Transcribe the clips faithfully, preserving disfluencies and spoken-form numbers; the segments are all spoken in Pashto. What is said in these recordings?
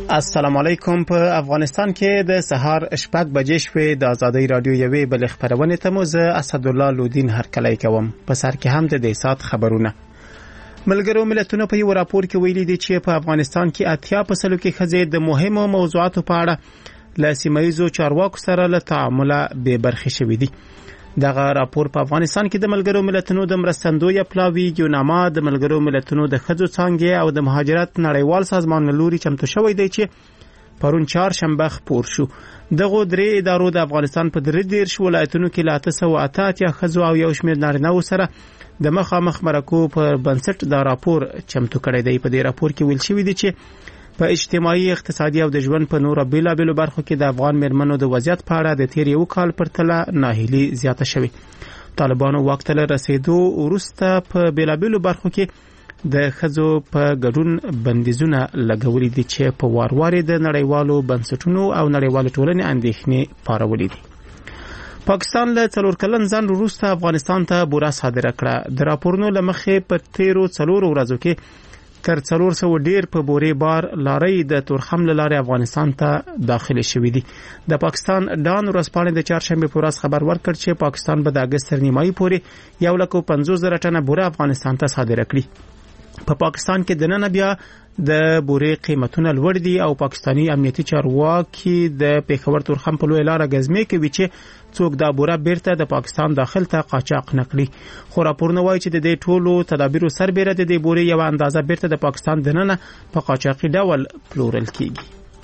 السلام علیکم. په افغانستان کې د سهار شپږ بجې شوې د آزادۍ رادیو یوې بل خبرونه ته مو زه اسدالله لودین هرکلی کوم. په سر کې هم د دې سات خبرونه. ملګرو ملتونو په یو راپور کې ویلي دي چې په افغانستان کې اتیا په سلو کې ښځې د مهمو موضوعاتو په اړه له سیمه ییزو چارواکو سره له تعامله بې برخې شوي دي. دغه راپور په افغانستان کې د ملګرو ملتونو د مرستندوی پلاوی یوناما د ملګرو ملتونو د ښځو څانګې او د مهاجرت نړیوال سازمان له لوري چمتو شوی دی چې پرون چهارشنبه خپور شو. دغه درې ادارو د افغانستان په درې دیرش ولایتونو کې له اته سوه اته اتیا ښځو او یو شمېر نارینه‌وو سره د مخامخ مرکو پر بنسټ دا راپور چمتو کړی دی. په دې راپور کې ویل شوی دی چې په اجتماعي، اقتصادي او د ژوند په نورو بیلابیلو برخو کې د افغان میرمنو د وضعیت په اړه د تیر یو کال پرتله ناهیلي زیاته شوې. طالبانو واک ته رسیدو وروسته په بیلابیلو برخو کې د ښځو په ګډون بندیزونه لګولي دي چې په وار وار د نړیوالو بنسټونو او نړیوالو ټولنې اندېښنې پارولې دي. پاکستان له څلور کلن ځنډ وروسته افغانستان ته بوره صادره کړه. د راپورونو له مخې په تیرو څلورو ورځو کې تر څلور سوه ډیر په بورې بار لارۍ د تورخم له لارې افغانستان ته داخله شوې دي. د پاکستان ډان ورځپاڼې د چهارشنبه په ورځ خبر ورکړ چې پاکستان به د اګست تر نیمایي پورې یو لک او پنځوس زره ټنه بوره افغانستان ته صادره کړي. په پاکستان کې دننه بیا د بورې قیمتونه لوړ دي او پاکستانی امنیتي چارواکي د پیښور تورخم په لوی لار غزمې کوي چې څوک دا بوره بیرته د پاکستان داخل ته قاچاق نکړي. خو راپورونه وایي چې د دې ټولو تدابیرو سربېره د دې بورې یو اندازه بیرته د پاکستان دننه په قاچاقي ډول پلورل کیږي.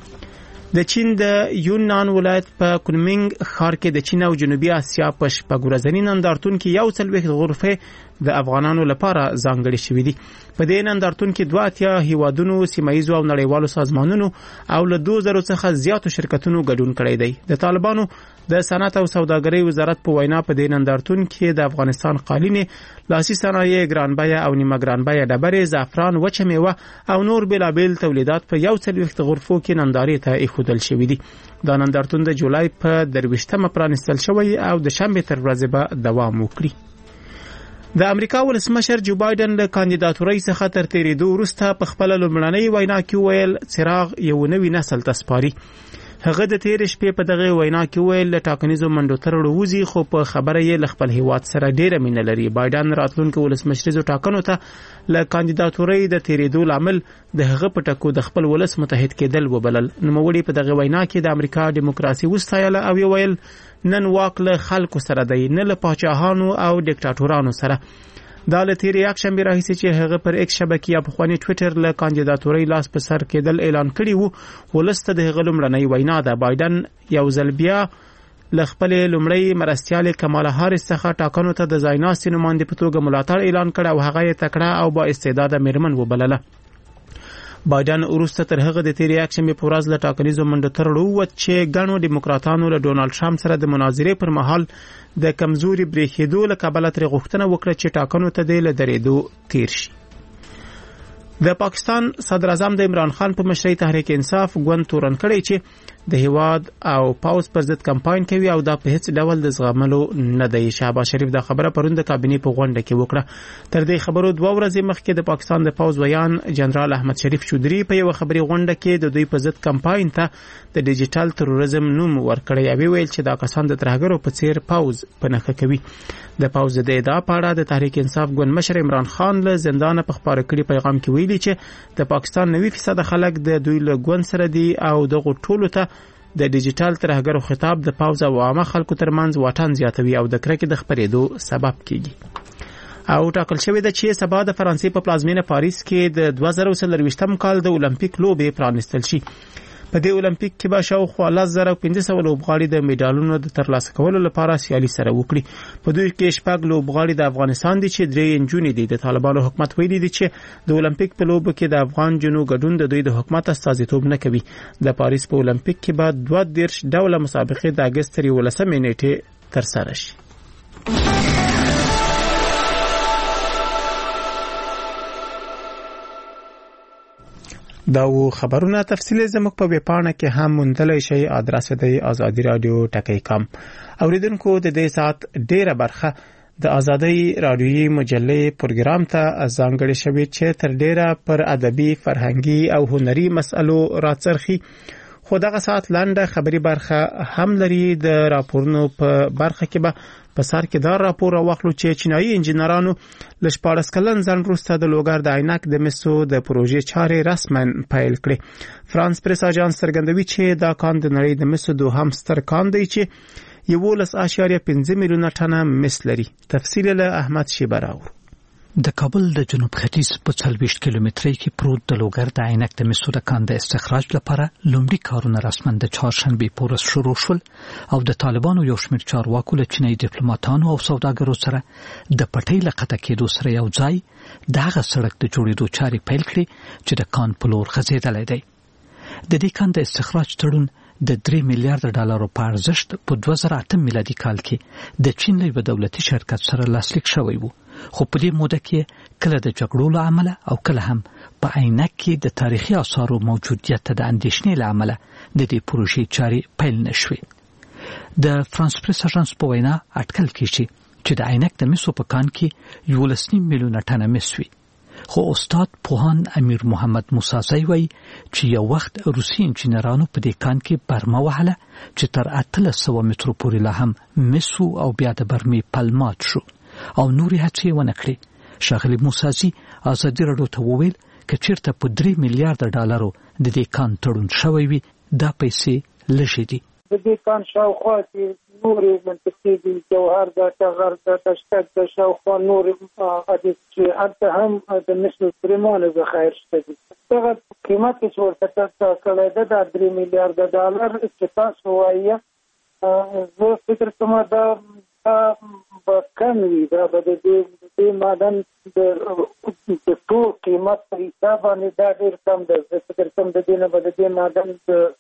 د چین د یونان ولایت په کونمینګ ښار کې د چین او جنوبي اسیا په شپږ ورځني نندارتون کې یو څلوېښت غرفې د افغانانو لپاره ځانګړې شوې دي. په دې نندارتون کې دوه اتیا هیوادونو، سیمه ییزو او نړیوالو سازمانونو او له دوه زره څخه زیاتو شرکتونو ګډون کړی دی. د طالبانو د صنعت او سوداګرۍ وزارت په وینا په دې نندارتون کې د افغانستان قالینې، لاسي صنایع، ګرانبیه او نیمه ګرانبیه ډبرې، زعفران، وچه میوه او نور بیلابیل تولیدات په یو څلوېښت غرفو کې نندارې ته ایښودل شوي دي. دا نندارتون د جولای په درویشتمه پرانیستل شوی او د شنبې تر ورځې به دوام وکړي. د امریکا ولسمشر جو بایدن له کاندیداتورۍ څخه تر تیریدو وروسته په خپل لومړنۍ وینا کې ویل څراغ یو نوی نسل ته سپاري. هغه د تیر شپې په دغه وینا کې ویل له ټاکنیزو منډو تر وروځي خو په خبره یې له خپل هیواد سره ډیره مینه لري. بایدن راتلونکو ولسمشریزو ټاکنو ته له کاندیداتورۍ د تیریدو لامل د هغه په ټکو د خپل ولس متحد کېدل وبلل. نوموړي په دغه وینا کې د امریکا دیموکراسي وستایله او ویل نن واک له خلکو سره دی، نه له پاچاهانو او ډیکټاتورانو سره. دا له تیر یک شنبه راهیسې چې هغه پر ایکس شبکې یا پخواني ټویټر له کاندیداتورۍ لاس په سر کېدل اعلان کړی وو، ولسته د هغه لومړنۍ وینا ده. بایدن یو ځل بیا له خپلې لومړۍ مرستیالې کماله هاریس څخه ټاکنو ته د ځایناستې نماینده په توګه ملاتړ اعلان کړ او هغه یې تکړه او با استعداده میرمن وبلله. بایدن وروسته تر هغه د تیر یک شنبه په ورځ له ټاکنیزو منډو تر ووت چې ګڼو ډیموکراتانو له ډونالډ ټرمپ سره د مناظرې پر مهال د کمزوري برېښېدو له کبله ترې غوښتنه وکړه چې ټاکنو ته د له درېدو تیر شي. د پاکستان صدر اعظم د عمران خان په مشرۍ تحریک انصاف ګوند تورن کړی چې د هیواد او پاوز پر ضد کمپاین کوي او دا په هیڅ ډول د زغملو نه دی. شهباز شریف دا خبره پرون د کابینې په غونډه کې وکړه. تر دې خبرو دوه ورځې مخکې د پاکستان د پاوز ویان جنرال احمد شریف چودري په یو خبري غونډه کې د دوی په ضد کمپاین ته د ډیجیټل تروریزم نوم ورکړی او ویل چې دا کسان د ترهګرو په څیر پاوز په نښه کوي. د پاوز د ادعا په اړه د تحریک انصاف ګوند مشر عمران خان له زندانه په خبره کړي پیغام کې ویلي چې د پاکستان نوي فیصد خلک د دوی له ګوند سره دي او دغه ټولو ته د ډیجیټل ترهګرو خطاب د پاوز او عامه خلکو ترمنځ واټن زیاتوي او د کرکې د خپرېدو سبب کیږي. او ټاکل شوی ده چې سبا د فرانسې په پلازمینه پاریس کې د دوه زره څلرویشتم کال د اولمپیک لوبې پرانیستل شي. په دې اولمپیک کې به شاوخوا لس زره پنځه سوه لوبغاړي د میډالونو د ترلاسه کولو لپاره سیالي سره وکړي. په دوی کې شپږ لوبغاړي د افغانستان دي چې درې نجونې دي. د طالبانو حکومت ویلي دي چې د اولمپیک په لوبو کې د افغان جنو ګډون د دوی د حکومت استازیتوب نه کوي. د پاریس په اولمپیک کې به دوه دېرش ډوله مسابقې د اګست تر یولسمې نیټې ترسره شي. دا و خبرونه تفصیل زموږ په ویبپاڼه کې هم موندلی شئ. ادرس دی آزادی رادیو ټکی کام. اوریدونکو د دې سات ډیره برخه د آزادۍ رادیویي مجلې پروګرام ته ځانګړې شوې چې تر ډیره پر ادبي فرهنګي او هنري مسألو راڅرخي خو دغه ساعت لنډه خبري برخه هم لري د راپورونو په برخه کې به په سر کې دا راپور واخلو چې چینایي انجنیرانو ل شپاړس کلن ځن وروسته د لوګر د عینک د مسو د پروژې چارې رسماً پیل کړې. فرانس پریس اژانس څرګندوي چې دا کان د نړۍ د مسو دوهم ستر کان دی چې یولس اشاریه پنځه میلیونه ټنه مس لري. تفصیل له احمد شیبه راوړو. د کابل د جنوب ختیځ په څلوېښت کیلومترۍ کې پروت د لوګر د عینک د مسو د کان د استخراج لپاره لومړي کارونه رسماً د چهارشنبې په ورځ شروع شول او د طالبانو یو شمېر چارواکو له چینایي ډیپلوماټانو او سوداګرو سره د پټۍ له قطع کېدو سره یو ځای د هغه سړک د جوړېدو چارې پیل کړې چې د کان په لور غځېدلی دی. د دې کان د استخراج تړون د درې میلیارډ ډالرو په ارزښت په دوه زره اته میلادي کال کې د چین له دولتي شرکت سره لاسلیک شوی و، خو په دې موده کې کله د جګړو له امله او کله هم په عینک کې د تاریخي آثارو موجودیت ته د اندېښنې له امله د دې پروژې چارې پیل نشوې. د فرانس پریس اژانس په وینا اټکل کېږي چې د عینک د مسو په کان کې یولس نیم میلیونه ټنه مس وي، خو استاد پوهان امیر محمد موسازی وایي چې یو وخت روسي انجنیرانو په دې کان کې برمه وهله چې تر اتلس سوه مترو پورې لا هم مسو او بیا د برمې پلمات شو او نورې هڅې ونه کړې. ښاغلي موسازی ازادي راډیو ته وویل که چېرته په درې میلیارډ ډالرو د دې کان تړون شوی وي دا پیسې لږې دي. د دې کان شاوخوا کې نورې منطقې دي، جوهر ده، ټغر ده، تشتک ده، شاوخوا نورې حدیث چې هلته هم د مسو پرېمانه ذخایر شته دي. دغه قیمت چې ورته ټاکلی ده دا درې میلیارډه ډالر چې تاسو وایي زه فکر کوم دا به کم وي، دا به د دې معدن د ټول قیمت په حساب باندې دا ډېر کم ده. زه فکر کوم د دې نه به د دې معدن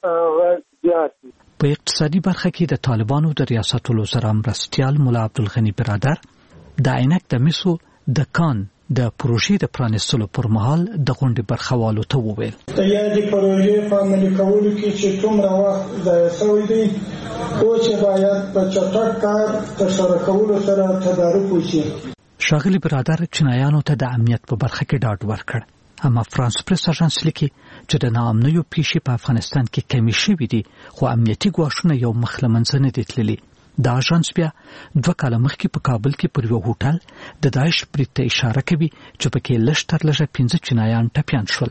غږ زیات وي. په اقتصادي برخه کې د طالبانو د ریاست الوزرا مرستیال مولا عبدالغني برادر د عینک د مسو د کان د پروژې د پرانیستلو پر مهال د غونډې برخوالو ته وویل د یادې پروژې په عملي کولو کې چې څومره وخت ضایع شوی دی او چې باید په چټک کار ترسره کولو سره تدارک وشي. ښاغلي برادر چینایانو ته د امنیت په برخه کې ډاډ ورکړ، اما فرانس پریس اژانس لیکي چې د ناامنیو پیښې په افغانستان کې کمی شوي دي خو امنیتي ګواښونه یو مخ له منځه نه دي تللي. دا اژانس بیا دوه کاله مخکې په کابل کې پر یو هوټل د داعش برید ته اشاره کوي چې پکې لږ تر لږه پنځه چینایان ټپیان شول.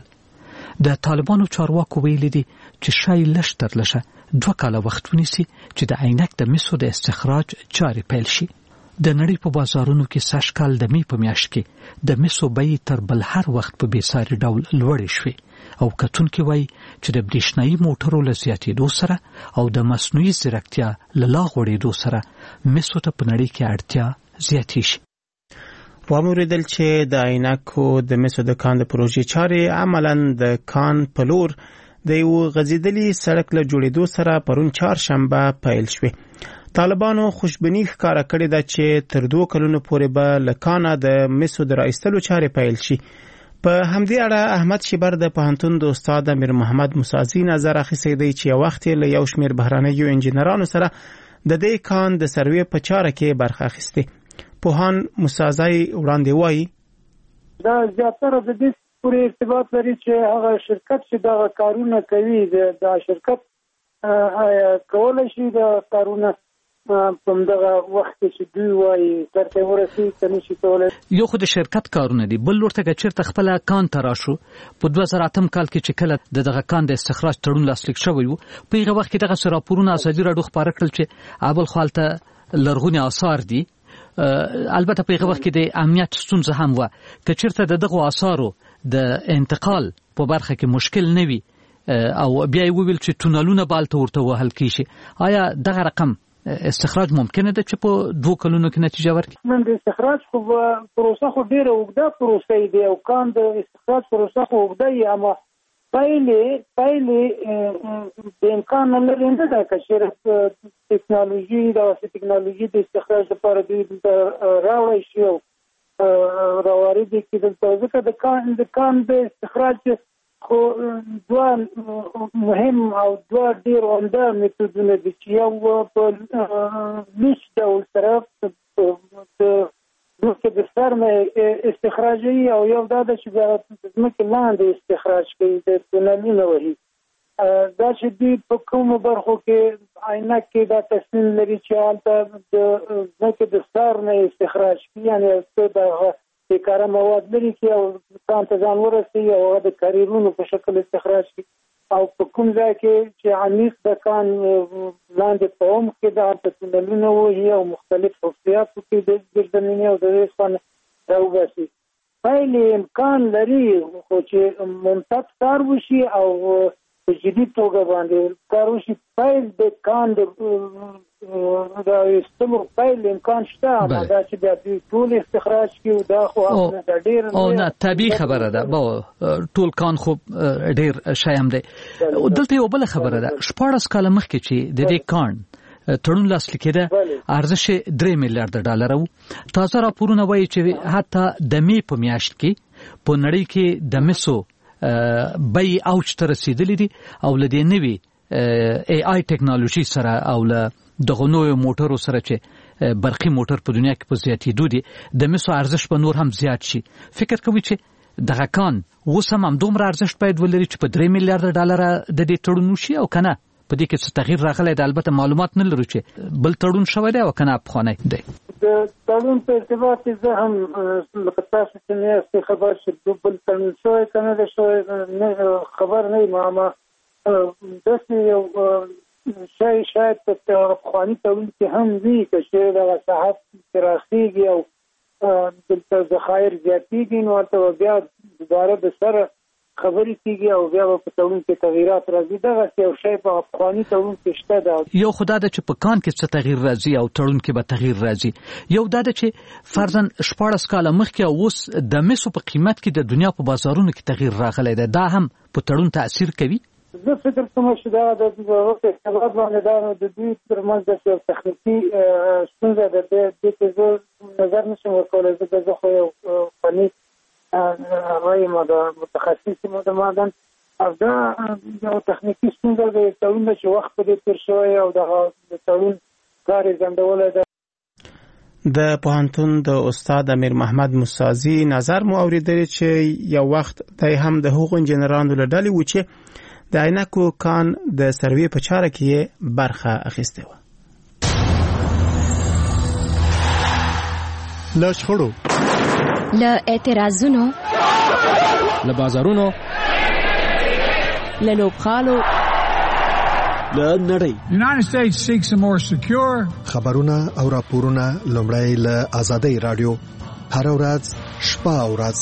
د طالبانو چارواکو ویلي دي چې شاید لږ تر لږه دوه کاله وخت ونیسي چې د عینک د مسو د استخراج چارې پیل شي. د نړۍ په بازارونو کې سږ کال د مې په میاشت کې د مسو بیې تر بل هر وخت په بېساري ډول لوړې شوې او کتونکي وایي چې د برېښنایي موټرو له زیاتېدو سره او د مصنوعي ځیرکتیا له لا غوړېدو سره مسو ته په نړۍ کې اړتیا زیاتې شي. واوریدل چې د عینکو د مسو د کان د پروژې چارې عملاً د کان په لور د یو غځېدلي سړک له جوړېدو سره پرون چهارشنبه پیل شوې. طالبانو خوشبیني ښکاره کړې ده چې تر دوه کلونو پورې به له کانه د مسو د راایستلو چارې پیل شي. په همدې اړه احمد شیبر د پوهنتون د استاد امیر محمد موسازی نظر اخیستی دی چې یو وخت له یو شمېر بهرنیو انجنیرانو سره د دې کان د سروې په چاره کې برخه اخیستې. پوهان موسازی وړاندې وایي دا زیاتره د دې پورې ارتباط لري چې هغه شرکت چې دغه کارونه کوي دا شرکت آیا کولی شي د کارونه په دغه وخت چې دوی وایي ترته ورسي کني شي کولای. یو خو د شرکت کارونه دي، بل ورته چیرته خپل کان ته راشو په دوه زره اتم کال کې چې کله د دغه کان د استخراج تړون لاسلیک شوی وو په هغه وخت کې دغه راپورونه ازادي راډیو خبره کړل چې اول خالته لرغونی آثار دي. البته په هغه وخت کې د امنیت ستونزه هم و که چیرته دغه آثارو د انتقال په برخه کې مشکل نه وي او بیا یې وویل چې تونلونه بالته ورته وهل کیږي، آیا دغه رقم استخراج ممکنه ده چې په دوه کلونو کې نتیجه ورکړي؟ من د استخراج خو پروسه خو ډیره اوږده پروسه دی او کان د استخراج پروسه خو اوږده وي، اما پایلې پایلې د امکان نه لري نه ده که چېرې ټکنالوژي داسې ټکنالوژي د استخراج لپاره دوی دلته راوړی شي او راوارد یې کړي دلته، ځکه د کان د کان د استخراج خو دوه مهم او دوه ډېر عمده میتودونه دي چې یو په لوس ډول سره ځمکې د سر نه استخراجوي او یو دا ده چې بیا د ځمکې لاندې استخراج کوي، د تونلونه وهي. دا چې دوی په کومو برخو کې عینک کې دا تصمیم لري چې هلته د ځمکې د سر نه استخراج کړي، یعنې څه دغه بیکاره مواد لري کړي او ځان ته ځان ورسوي او هغه د کریرونو په شکل استخراج کړي، او په کوم ځای کې چې عمیق د کان لاندې په عمق کې د هلته تونلونه وهي او مختلف حفریات پکې د زیرزمیني او د هغې څخه راوباسي. پایلې امکان لري خو چې منطق کار وشي او په جدي توګه باندې کار وشي، پیل د کان د ایستلو پیل امکان شته، اما دا چې بیا دوی ټول استخراج کړي دا خو دا ډېر او نه طبیعي خبره ده. ټول کان خو ډېر شی هم دی. دلته یو بله خبره ده، شپاړس کاله مخکې چې د دې کان تړون لاسلیک کېده ارزش درې میلیارډ ډالر و. تازه راپورونه وایي چې حتی د مې په میاشت کې په نړۍ کې د مسو بای اوج ته رسیدلې دي او له دې نوي ای آی ټیکنالوژي سره او له دغه نوو موټرو سره چې برقي موټر په دنیا کې په زیاتېدو دي د مسو ارزش به نور هم زیات شي. فکر کوي چې دغه کان اوس هم همدومره ارزښت باید ولري چې په درې میلیارډ ډالر د دې تړون وشي او که نه په دې کې څه تغییر راغلی دی؟ البته معلومات نه لرو چې بل تړون شوی دی او که نه پخوانی دی. د تړون په ارتباط کې زه هم لکه تاسو چې نه یاستئ خبر چې بل تړون شوی که نه دی شوی خبر نه یم، اما داسې یو شی شاید په پخواني تړون کې هم وي که چې دغه صحت پراخېږي او دلته ذخایر زیاتېږي نو ورته بیا دوباره د سره خبرې کېږي او بیا به په تړون کې تغییرات راځي. دغسې یو شی په پخواني تړون کې شته ده. یو خو دا ده چې په کان کې څه تغییر راځي او تړون کې به تغییر راځي. یو دا ده چې فرضاً شپاړس کاله مخکې او اوس د مسو په قیمت کې د دنیا په بازارونو کې تغییر راغلی دی. دا هم په تړون تاثیر کوي؟ زه فکر کوم چې دا د اقتصاد باندې دا د دوی ترمنځ داسې یو تخنیکي ستونزه ده، دې کې زه نظر نشم ورکولی، ځکه زه خو یو فني وایم د متخصص معدن او دا یو تخنیکي ستونزه ده. تړون چې وخت په دې تېر شوی او دغه د تړون کار یې ځنډولی ده. د پوهنتون د استاد امیر محمد موسازي نظر مو اورېدلی چې یو وخت دی هم د هغو انجینرانو له ډلې و چې د عینکو کان د سروې په چاره کې برخه اخیستې وه. له شخړو، له اعتراضونو، له بازارونو، له لوبغالو، له نړۍ. United States seeks a more secure. خبرونه او راپورونه لومړی له آزادۍ رادیو هر ورځ شپه او ورځ.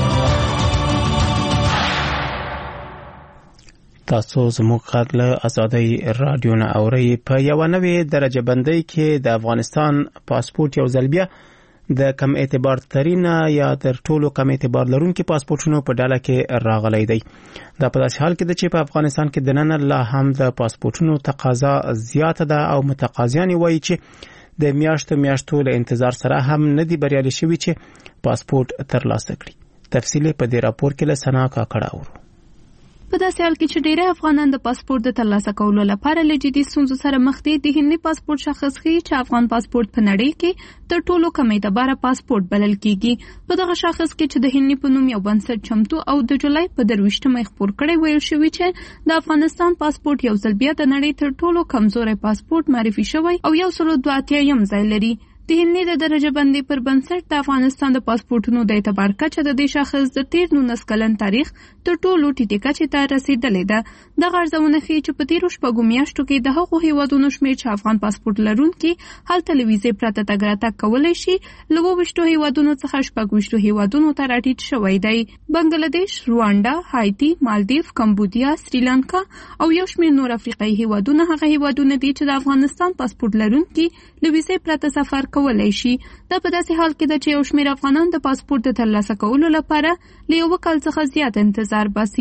تاسو زموږ غږ له آزادۍ رادیو نه اورئ. په یوه نوې درجه بندۍ کې د افغانستان پاسپورت یو ځل بیا د کم اعتبار ترینه یا تر ټولو کم اعتبار لرونکي پاسپورتونو په ډله کې راغلی دی. دا په داسې حال کې ده چې په افغانستان کې دننه لا هم د پاسپورتونو تقاضا زیاته ده او متقاضیان وایي چې د میاشتو میاشتو له انتظار سره هم نه دي بریالي شوي چې پاسپورت ترلاسه کړي. تفصیل په دې راپور کې له سنا کاکړه اورو. په داسې حال کې چې ډېری افغانان د پاسپورت د ترلاسه کولو لپاره له جدي ستونزو سره مخ دي، د هندي پاسپورت شاخص ښیي چې افغان پاسپورت په نړۍ کې تر ټولو کم اعتباره پاسپورت بلل کیږي. په دغه شاخص کې چې د هندي په نوم یو بنسټ چمتو او د جولای په درویشتمه خپور کړی ویل شوی چې د افغانستان پاسپورت یو ځل بیا د نړۍ تر ټولو کمزوري پاسپورت معرفي شوی او یو سل دوه اتیا ځای لري. د هندي د درجه بندۍ پر بنسټ د افغانستان د پاسپورتونو د اعتبار کچه د دې شاخص د تیر نولس کلن تاریخ تر ټولو ټیټې کچې ته رسیدلې ده. دغه ارزونه ښیي چې په تیرو شپږو میاشتو کې د هغو هیوادونو شمېر چې افغان پاسپورت لرونکي هلته له ویزې پرته تګ راتګ کولی شي له اووه ویشتو هیوادونو څخه شپږ ویشتو هیوادونو ته راټیټ شوی دی. بنګلادیش، روانډا، هایتي، مالدیف، کمبودیا، سریلانکا او یو شمېر نور افریقایي هیوادونه هغه هیوادونه دي چې د افغانستان پاسپورت لرونکي له ویزې پرته سفر کولای شي. دا په داسې حال کې ده چې یو شمېر افغانان د پاسپورت د ترلاسه کولو لپاره له یوه کال څخه زیات انتظار باسي. د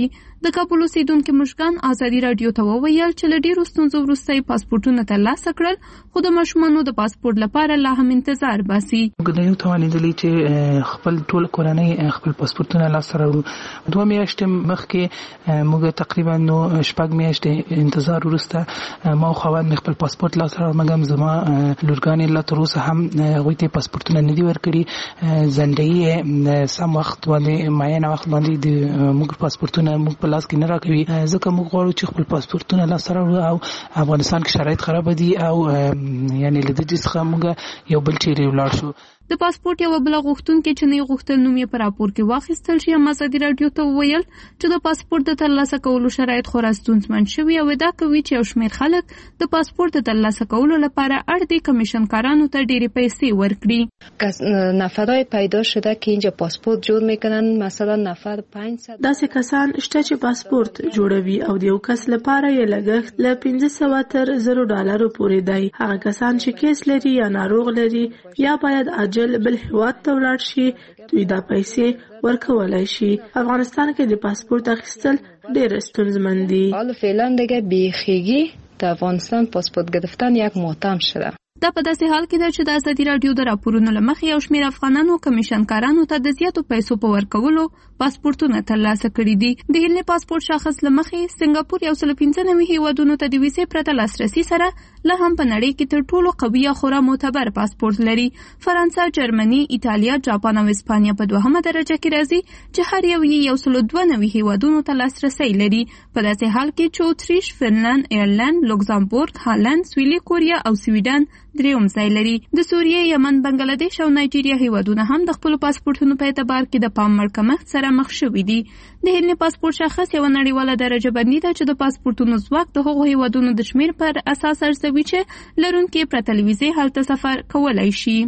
د کابل اوسیدونکو مشکان ازادي رادیو ته وویل چې له ډیرو ستونزو وروسته پاسپورتونه ترلاسه کړل، خو د ماشومانو د پاسپورت لپاره لا هم انتظار باسي. د یو توانیدلی چې خپل ټول کورنۍ خپل پاسپورتونه لاسته راوړو. دوه میاشتې مخکې موږ تقریبا نو شپږ میاشتې انتظار وروسته ما خوان خپل پاسپورت لاسته راوړم، مګم زما لورګانې لا تر اوسه هم هغوی ته پاسپورتونه نه دي ورکړي. زندګي سم وخت باندې معین وخت باندې د موږ پاسپورتونه موږ په لاس کې نه راکوي، ځکه موږ غواړو چې خپل پاسپورتونه لاسته راوړو او افغانستان کې شرایط خراب دي او یعنی له دې څخه موږ یو بل چیرې ولاړ شو. د پاسپورت یو بل غوښتونکو چې نه غوښتل نوم یې په راپور کې واخیستل شي، ازادي رادیو ته وویل چې د پاسپورت د ترلاسه کولو شرایط خورا ستونزمن شوي او دا کوي چې یو شمېر خلک د پاسپورت د ترلاسه کولو لپاره اړ دي کمیشنکارانو ته ډېرې پیسې ورکړي. نفرای پیدا شده که اینجا پاسپورت جوړ میکنن، مثلا نفر پنځه داسې کسان شته چې پاسپورت جوړوي او د یو کس لپاره یې لګښت له پنځه سوه تر زرو ډالرو پورې دی. هغه کسان چې کیس لري یا ناروغ لري یا باید جل بل هواد ته ولاړ شي، دوی دا پیسې ورکولای شي. افغانستان کې د پاسپورت اخیستل ډېر ستونزمن دي. حالا فعلا دیگه بیخیگی در افغانستان پاسپورت گرفتن یک ماتم شده. دا په داسې حال کې ده چې د ازادي رادیو د راپورونو له مخې یو شمېر افغانانو کمیشنکارانو ته د زیاتو پیسو په ورکولو پاسپورتونه ترلاسه کړي دي. د هیلنې پاسپورت شاخص له مخې سنګاپور یو سل پنځه نوي هیوادونو ته د ویزې پرته لاسرسي سره لا هم په نړۍ کې تر ټولو قوي یا خورا معتبر پاسپورت لري. فرانسه، جرمني، ایتالیا، جاپان او اسپانیا په دوهمه درجه کې راځي چې هر یو یې یو سل دوه نوي هیوادونو ته لاسرسي لري. په داسې حال کې چې اتریش، فنلند، ایرلند، لوکزامبورګ، هالند، سویلي کوریا او سویډن درېیم ځای لري. د سوریې، یمن، بنگلادیش او نایجیریا هیوادونه هم د خپل پاسپورتونو په اعتبار کې د پام وړ کمښت سره مخ شوي دي. د هیلنې پاسپورت شاخص یو نړیواله درجه بندي ده چې د پاسپورتونو ځواک د هغو هیوادونو د شمیر پر اساس ارزوي چې لرونکي پرته له ویزې هلته سفر کولی شي.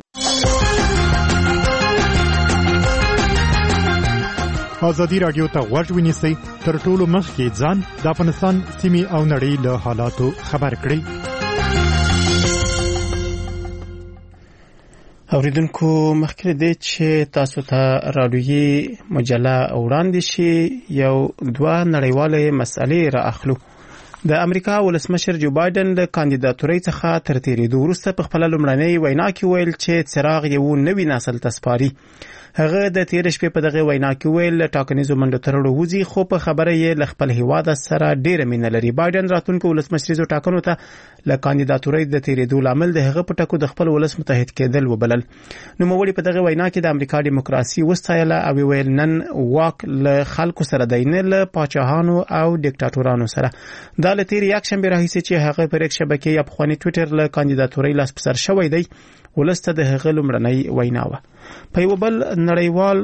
ازادي رادیو ته غوږ ونیسئ، تر ټولو مخکې ځان د افغانستان سیمې او نړۍ له حالاتو خبر کړئ. اوریدونکو مخکې دې چې تاسو ته رادیوي مجله وړاندې شي، یو دوه نړیوالې مسئلې را اخلو. د امریکا ولسمشر جو بایدن د کاندیداتورۍ څخه تر تیریدو وروسته په خپل لومړنۍ وینا کې ویل چې څراغ یو نوی نسل ته سپاري. هغه د تیر شپې په دغه وینا کې ویل ټاکنیزو منډو ترړو وځي، خو په خبره یې ل خپل هیواد سره ډیره مینه لري. بایدن راتلونکو ولسمشریزو ټاکنو ته ل کاندیداتورۍ د تیریدو لامل د هغه په ټکو د خپل ولس متحد کېدل وبلل. نو مولي په دغه وینا کې د امریکا دیموکراسي وستایله او ویل نن واک له خلکو سره دی، نه له پاچاهانو او ډیکټاتورانو سره. دا له تیر یک شنبه راهیسې چې هغه پر یک شبکې یا په خواني ټوئیټر له کاندیداتورۍ لاس پر سر شوی دی، ولسته د هغه لومړنۍ وینا و. په یو بل نړیوال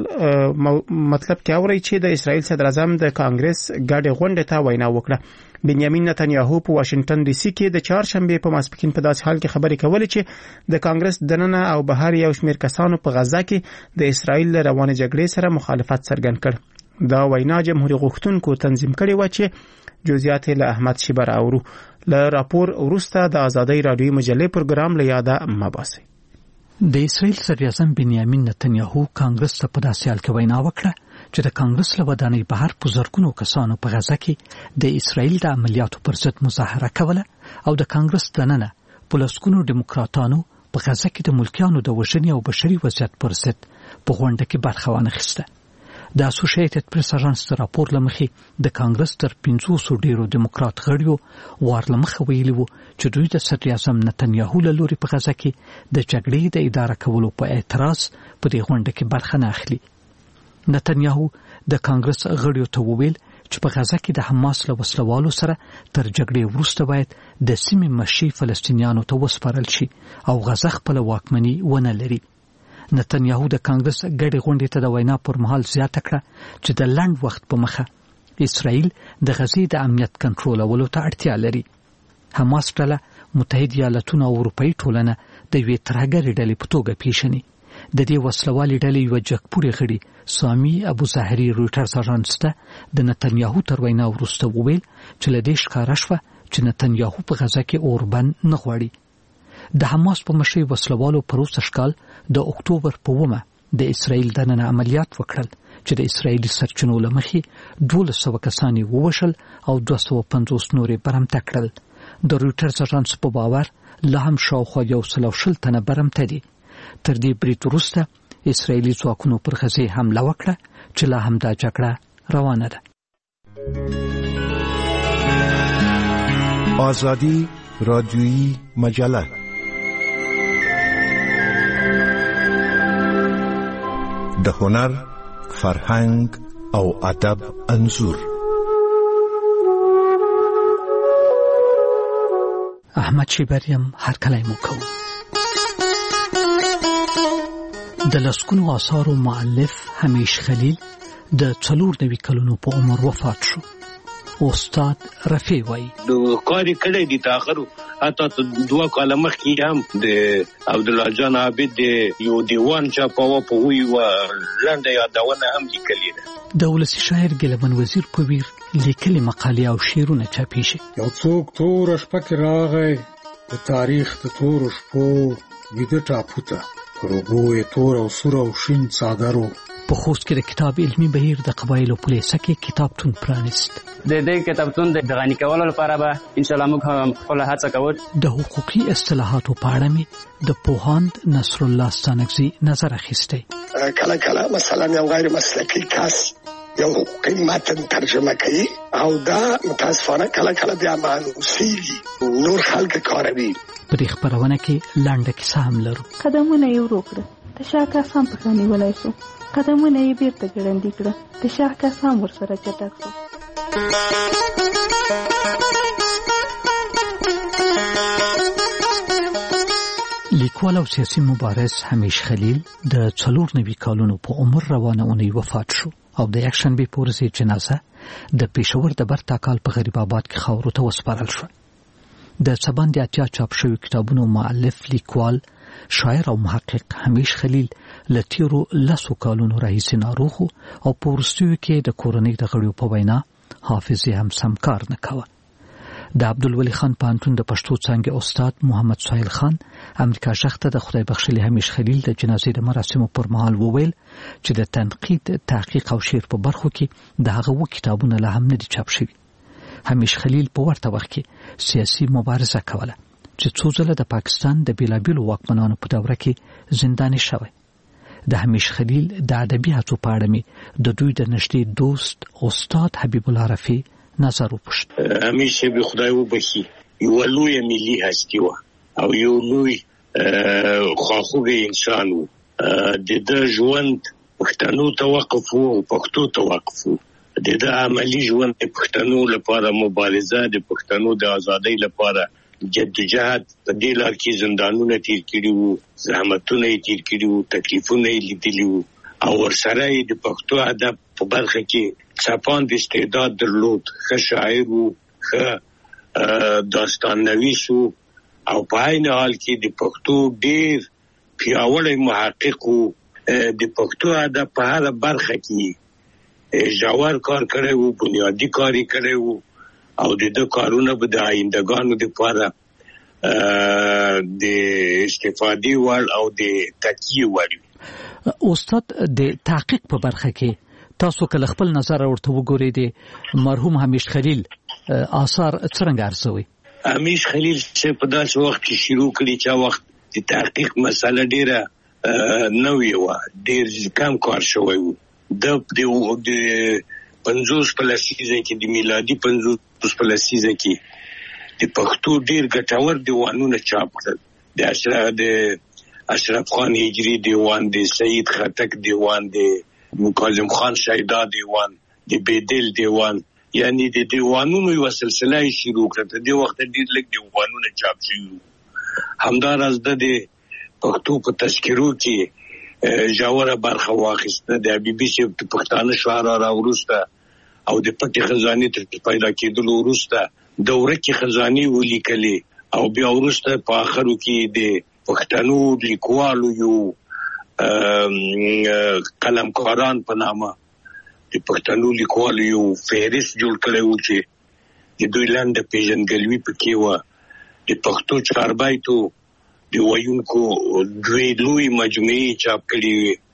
مطلب کې اوري چې د اسرائیل صدر اعظم د کانګرس ګډه غونډه ته وینا وکړه. بنیامین نتنیاهو په واشنگټن ډي سي کې د چهارشنبه په ماسپښین په داسې حال کې خبرې کولې چې د کانګرس دننه او بهر یو شمېر کسانو په غزا کې د اسرائیل روانه جګړې سره مخالفت څرګند کړ. دا وینا جمهوریت غوښتونکو تنظیم کړې و چې جزئیات له احمد شیبر اورو. له راپور وروسته د ازادۍ رادیوي مجلې پروګرام له یاده مباسي. د اسرائیل صدر اعظم بنیامین نتنیاهو کانګرس ته په داسې حال کې وینا وکړه چې د کانګرس له ودانۍ بهر په زرګونو کسانو په غزا کې د اسرائیل د عملیاتو پر ضد مظاهره کوله او د کانګرس دننه په لسګونو دیموکراتانو په غزا کې د ملکیانو د وژنې او بشري وضعیت پر ضد په غونډه کې برخه وانخیسته. د اسوسییټډ پریس اژانس د راپور لمخې د کانګرس تر پنځوسو ډیرو دیموکرات غړیو وارلمخه ویلي وو چې دوی د صدر اعظم نتنیاهو له لوري په غزا کې د جګړې د اداره کولو په اعتراض په دې غونډه کې برخه نه اخلي. نتنیاهو د کانګرس غړیو ته وویل چې په غزا کې د حماس له وسلوالو سره تر جګړې وروسته باید د سیمې مشي فلسطینیانو ته وسپارل شي او غزا خپل واکمني ونه لري. نتنیاهو د کانګرس ګډې غونډې ته د وینا پر مهال زیاته کړه چې د لنډ وخت په مخه اسرائیل د غزې د امنیت کنټرولولو ته اړتیا لري. حماس ډله متحده ایالاتونه او اروپایي ټولنه د یوې ترهګرې ډلې په توګه پیژني. د دې وسلوالې ډلې یو جګپوړي غړي سامي ابو ظاهري رويټرز اژانس ته د نتنیاهو تر وینا وروسته وویل چې له دې ښکاره شوه چې نتنیاهو په غزا کې اوربند نه غواړي. د حماس په مشرۍ وسلوالو پروسه شکال د اکتوبر په اوومه د اسرائیل دننه عملیات وکړل چې د اسرایلی سرچینو له مخې دولس سوه کسان یې ووژل او دوه سوه پنځوس نور یې برمته کړل. د رویټرز اژانس په باور لا هم شاوخوا یو سل او شل تنه برمته دي. تر دې برید وروسته اسرایلی ځواکونو پر غزې حمله وکړه چې لا هم دا جګړه روانه ده. آزادی رادیویی مجله د هنر، فرهنګ او ادب انځور. احمد شیبریم هر کله مو کو د لسکونو آثارو مؤلف همیش خلیل د څلور نوي کلونو په عمر وفات شو. استاد رفیع وای د کاری کړي دي تاخرو اته دوه کاله مخکې هم د عبدالله جان عابد یو دیوان چا په په وی و لاندې یادونه هم لیکلي ده. د ولسی شاعر ګلمن وزیر په ویر لیکلي مقالې او شعرونه چاپی شي. یو څوک تور شپه راغی د تاریخ د تور شپو ویده ټاپوته روبوې تور او سور او شین څادرو. په خوست کې د کتاب علمي بهیر د قبایلو په لیسه کې کتابتون پرانیست. د دې کتابتون د غني کولو لپاره به ان شاء الله موږ خپل هڅه کوو. د حقوقي اصطلاحاتو په اړه مې د پوهاند نصر الله ستانکزي نظر اخیستی. کله کله مثلا یو غیر مسلکي کس یو حقوقي متن ترجمه کوي او دا متاسفانه کله کله بیا مانوسیږي نور خلک کاروي. په دې خبرونه کې لنډه کیسه هم لرو. قدمونه یې ورو کړه د شا کسان په کاني ولای شو، قدمونه یې بیرته ګړندي کړه د شا کسان ورسره چټک شو. لیکوال او سیاسي مبارز همیش خلیل د څلور نوي کلونو په عمر روانه اونۍ وفات شو او د یکشنبې په ورځ جنازه د پېښور د برتا کال په غریب آباد کې خاورو ته وسپارل شو. د سباندې اتیا چاپ شوی کتابونو مؤلف، لیکوال، شاعر او محقق همیش خلیل لتیرو لسو کالونو راهیسې ناروغ او په وروستیو کې د کورنۍ د غړیو په وینا حافظې هم سم کار نه کاوه. د عبدالولي خان پوهنتون د پښتو څانګې استاد محمد سهیل خان امریکا ژغ ته د خدای بخښلي همیش خلیل د جنازې د مراسمو پر مهال وویل چې د تنقید، تحقیق او شعر په برخو کې د هغه و کتابونه لا هم نه دي چاپ شوي. همیش خلیل په ورته وخت کې سیاسي مبارزه کوله چې څو ځله د پاکستان د بیلابیلو واکمنانو په دوره کې زنداني شوی. د همیش خلیل د ادبي هڅو په اړه مې د دوی د نږدې دوست استاد حبیب الله رفیع نظر وپوښت. همیش به خدای وبخي یو لوی ملي هستی و او یو لوی خواخوږی انسان و. د د ژوند پښتنو ته وقف و او پښتو ته وقف و. د د عملی ژوند د پښتنو لپاره مبارزه، د پښتنو د ازادۍ لپاره جدوجہد په دې لار کې زندانونه تیر کړي وو، زحمتونه یې تیر کړي وو، تکلیفونه یې لیدلي وو او ورسره یې د پښتو ادب په برخه کې څپان د استعداد درلود. ښه شاعر وو، ښه داستان نویس وو او په عین حال کې د پښتو ډېر پیاوړی محقق وو. د پښتو ادب په هره برخه کې ژور کار کړی وو، بنیادي کار یې کړی وو او د د کارونه به د آیندګانو لپاره د استفادې وړ او د تکیې وړ. استاد د تحقیق په برخه کې تاسو کله خپل نظر ورته وګورئ د مرحوم همیش خلیل آثار څنګه ارزوي؟ همیش خلیل چې په داسې وخت کې شروع کړي چې وخت د تحقیق مسله ډیره نوې وه، ډیر کم کار شوی و. د د پنځوس په لسیزه کې د میلادي پنځوس په لسیزه کې د پښتو ډیر ګټور دیوانونه چاپ کړل. د اشرف د اشرف خان هجری دیوان، د سید خټک دیوان، د مکالم خان شیدا دیوان، د بیدل دیوان، یعنی د دیوانونو یو سلسله شروع کړه. د وخت ډیر لږ دیوانونه چاپ شوي. همداراز د پښتو په تذکرو کې ژوره برخه واخیسته. د حبیبي صاحب د پښتانه شعرا راوروسته او د پټي خزانې تر پیدا کېدلو وروسته دوره کې خزانې ولیکلې او بیا وروسته په آخرو کې د پښتنو لیکوالو یو قلمکاران په نامه د پښتنو لیکوالو یو فهرست جوړ کړی و چې د دوی لاندې پیژندګلوي پکې وه. د پښتو چاربیتو د ویونکو دوی لوی مجموعې چاپ کړي وې.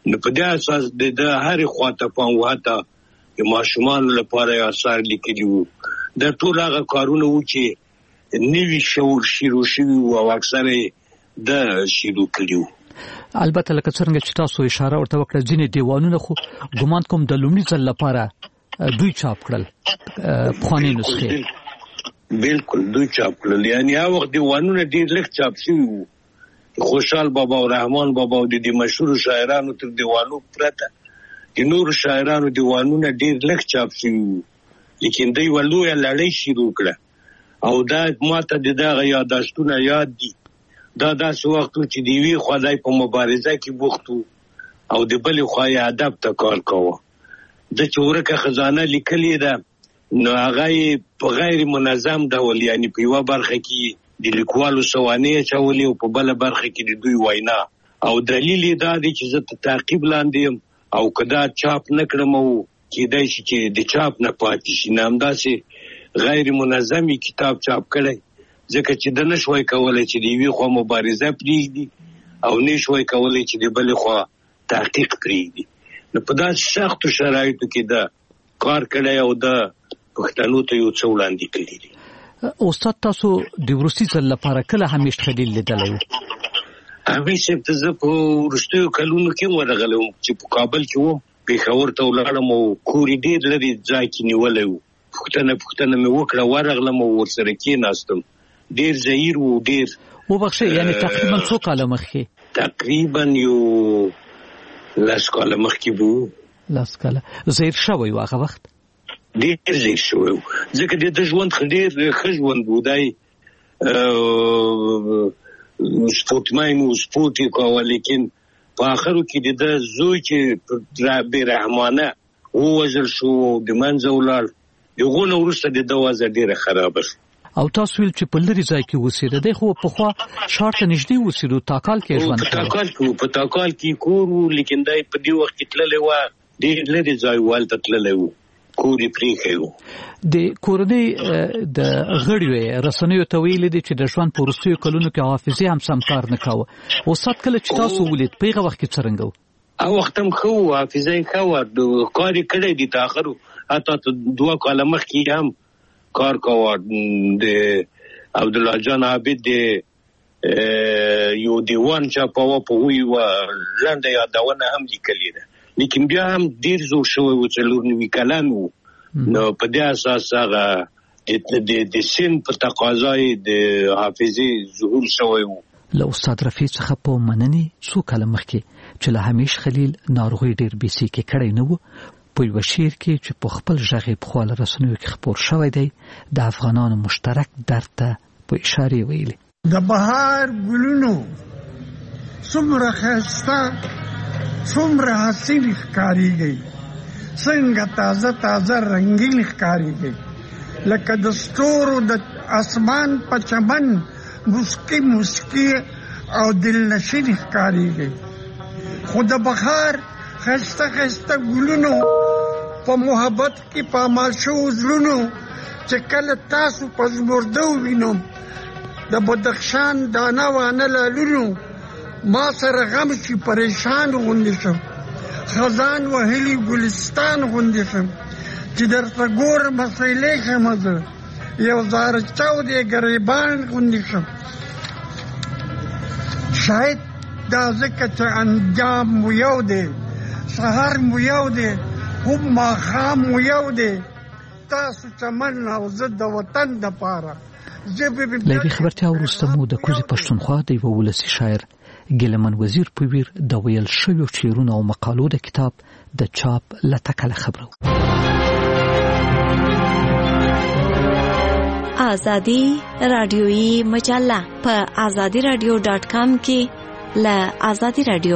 نو په دې اساس د هر خواته پام وهاته ماشومان لپاره اثر لیکلی وو د ټول هغه کارونه وو چې نوی شعور شروع شوی او اکثره د شروع کړیو. البته لکه څنګه چې تاسو اشاره ورته وکړه ځینې دیوانونه خو ګمان کوم د لومړي ځل لپاره دوی چاپ کړل پخواني نسخې. بالکل دوی چاپ کړل، یعنی هغه وخت دیوانونه ډیر لږ چاپ شوي وو. خوشحال بابا او رحمان بابا او د مشهور شاعرانو تر دیوانو پرته د نور شاعرانو دیوانونه ډیر لږ چاپ شوي وو، لیکن دوی ولویه لړۍ شروع کړه او دا ماته د دغه یاداشتونه یاد دي. دا داسې وخت و چې د یوې خوا دی په مبارزه کې بوخت و او د بلې خوا یې ادب ته کار کوه. د چې ورکه خزانه لیکلې ده نو هغه یې په غیر منظم ډول، یعنی په یوه برخه کې د لیکوالو سوانې اچولې او په بله برخه کې د دوی وینا. او دلیل یې دا دی چې زه ته تعقیب لاندې یم او که دا چاپ نه کړم او کېدای شي چې د چاپ نه پاتې شي، نه همداسې غیر منظمي کتاب چاپ کړی، ځکه چې د نه شوی کولی چې د یوې خوا مبارزه پرېږدي او نه شوی کولی چې د بلې خوا تحقیق پرېږدي. نو په داسې سختو شرایطو کې دا کار کړی او د پښتنو ته یو څه وړاندې کړي دي. استاد تاسو د وروستي ځل لپاره کله همیش خلیل لیدلی و؟ همیش صاحب ته زه په وروستیو کلونو کې ورغلی وم چې په کابل کې وم، پېښور ته ولاړم او کور یې ډېر لرې ځای کې نیولی و. پوښتنه پوښتنه مې وکړه، ورغلم او ورسره کېناستم. ډېر ظهیر و، ډېر وبخښئ یعنې تقریبا څو کاله مخکې؟ تقریبا یو لس کاله مخکې به و. لس کاله ظهیر شوی و هغه وخت؟ ډېر ظهیر شوی و، ځکه د ده ژوند ډېر ښه ژوند و. دی سپورټمین و، سپورټ یې کوه، لیکن په آخرو کې د ده زوی چې بې رحمانه ووژل شو او د منځه ولاړ، د هغو نه وروسته د ده وضع ډېره خرابه شوه. او تاسو ویل چې په لرې ځای کې اوسېده، دی خو پخوا ښار ته نږدې اوسېدو، تاکال کې ژوند کوي. په تاکال کې په تاکال کې کور و، لیکن دی په دې وخت کې تللی وه، ډېر لرې ځای و، هلته تللی و، کور یې پرېښی و. د کورنۍ د غړیو رسنیو ته ویلي دي چې د ژوند په وروستیو کلونو کې حافظې هم سم کار نه کاوه. استاد کله چې تاسو ولید په هغه وخت کې څرنګه و؟ هغه وخت هم ښه و، حافظه یې ښه وه، کار یې کړی دی تر اخرو، حتی دوه کاله مخکې هم کار کوه. د عبدالله جان عابد د یو دیوان چاپاوه، په هغوی یوه لنډه یادونه هم لیکلې ده، لیکن بیا هم ډېر زوړ شوی و، څلور نوي کلن و. نو په دې اساس هغه د سن په تقاضا یې د حافظې ظهور شوی و. له استاد رفیع څخه په مننې څو کاله مخکې چې له همیش خلیل ناروغۍ ډېر بیسیکې کړی نه و، په یوه شعر کې چې په خپل غږ یې پخوا له رسنیو کې خپور شوی دی، د افغانانو مشترک درد ته په اشارې ویلي. د بهار ګلونو څومره ښایسته، څومره حسین ښکارېږي، څنګه تازه تازه رنګین ښکارېږي، لکه د ستورو د اسمان په چمن موسکي موسکي او دلنشین ښکارېږي. خو د بهار خسته خسته ګلونو په محبت کې پامال شوو زړونو چې کله تاسو په زمرده ووینم، د بدخشان دانه وانه لالونو ما سره غم شي پریشان غوندې شم، خزان وهلي ګلستان غوندې شم چې درته ګورم مسیلې شمه زه، یو زاره چاودې ګریبان غوندې شم. شاید دا ځکه چې انجام مو یو دی، سهار مو یو دی، هم ماښام مو یو دی، تاسو چمن او زه د وطن دپاره. له یوې خبرتیا وروسته مو د کوزې پښتونخوا د یوه ولسي شاعر ګیلمن وزیر په ویر د ویل شویو شعرونو او مقالو د کتاب د چاپ له تکله خبرو. آزادی رادیویی مجله په آزادی رادیو ډاټ کام کې له آزادی رادیو.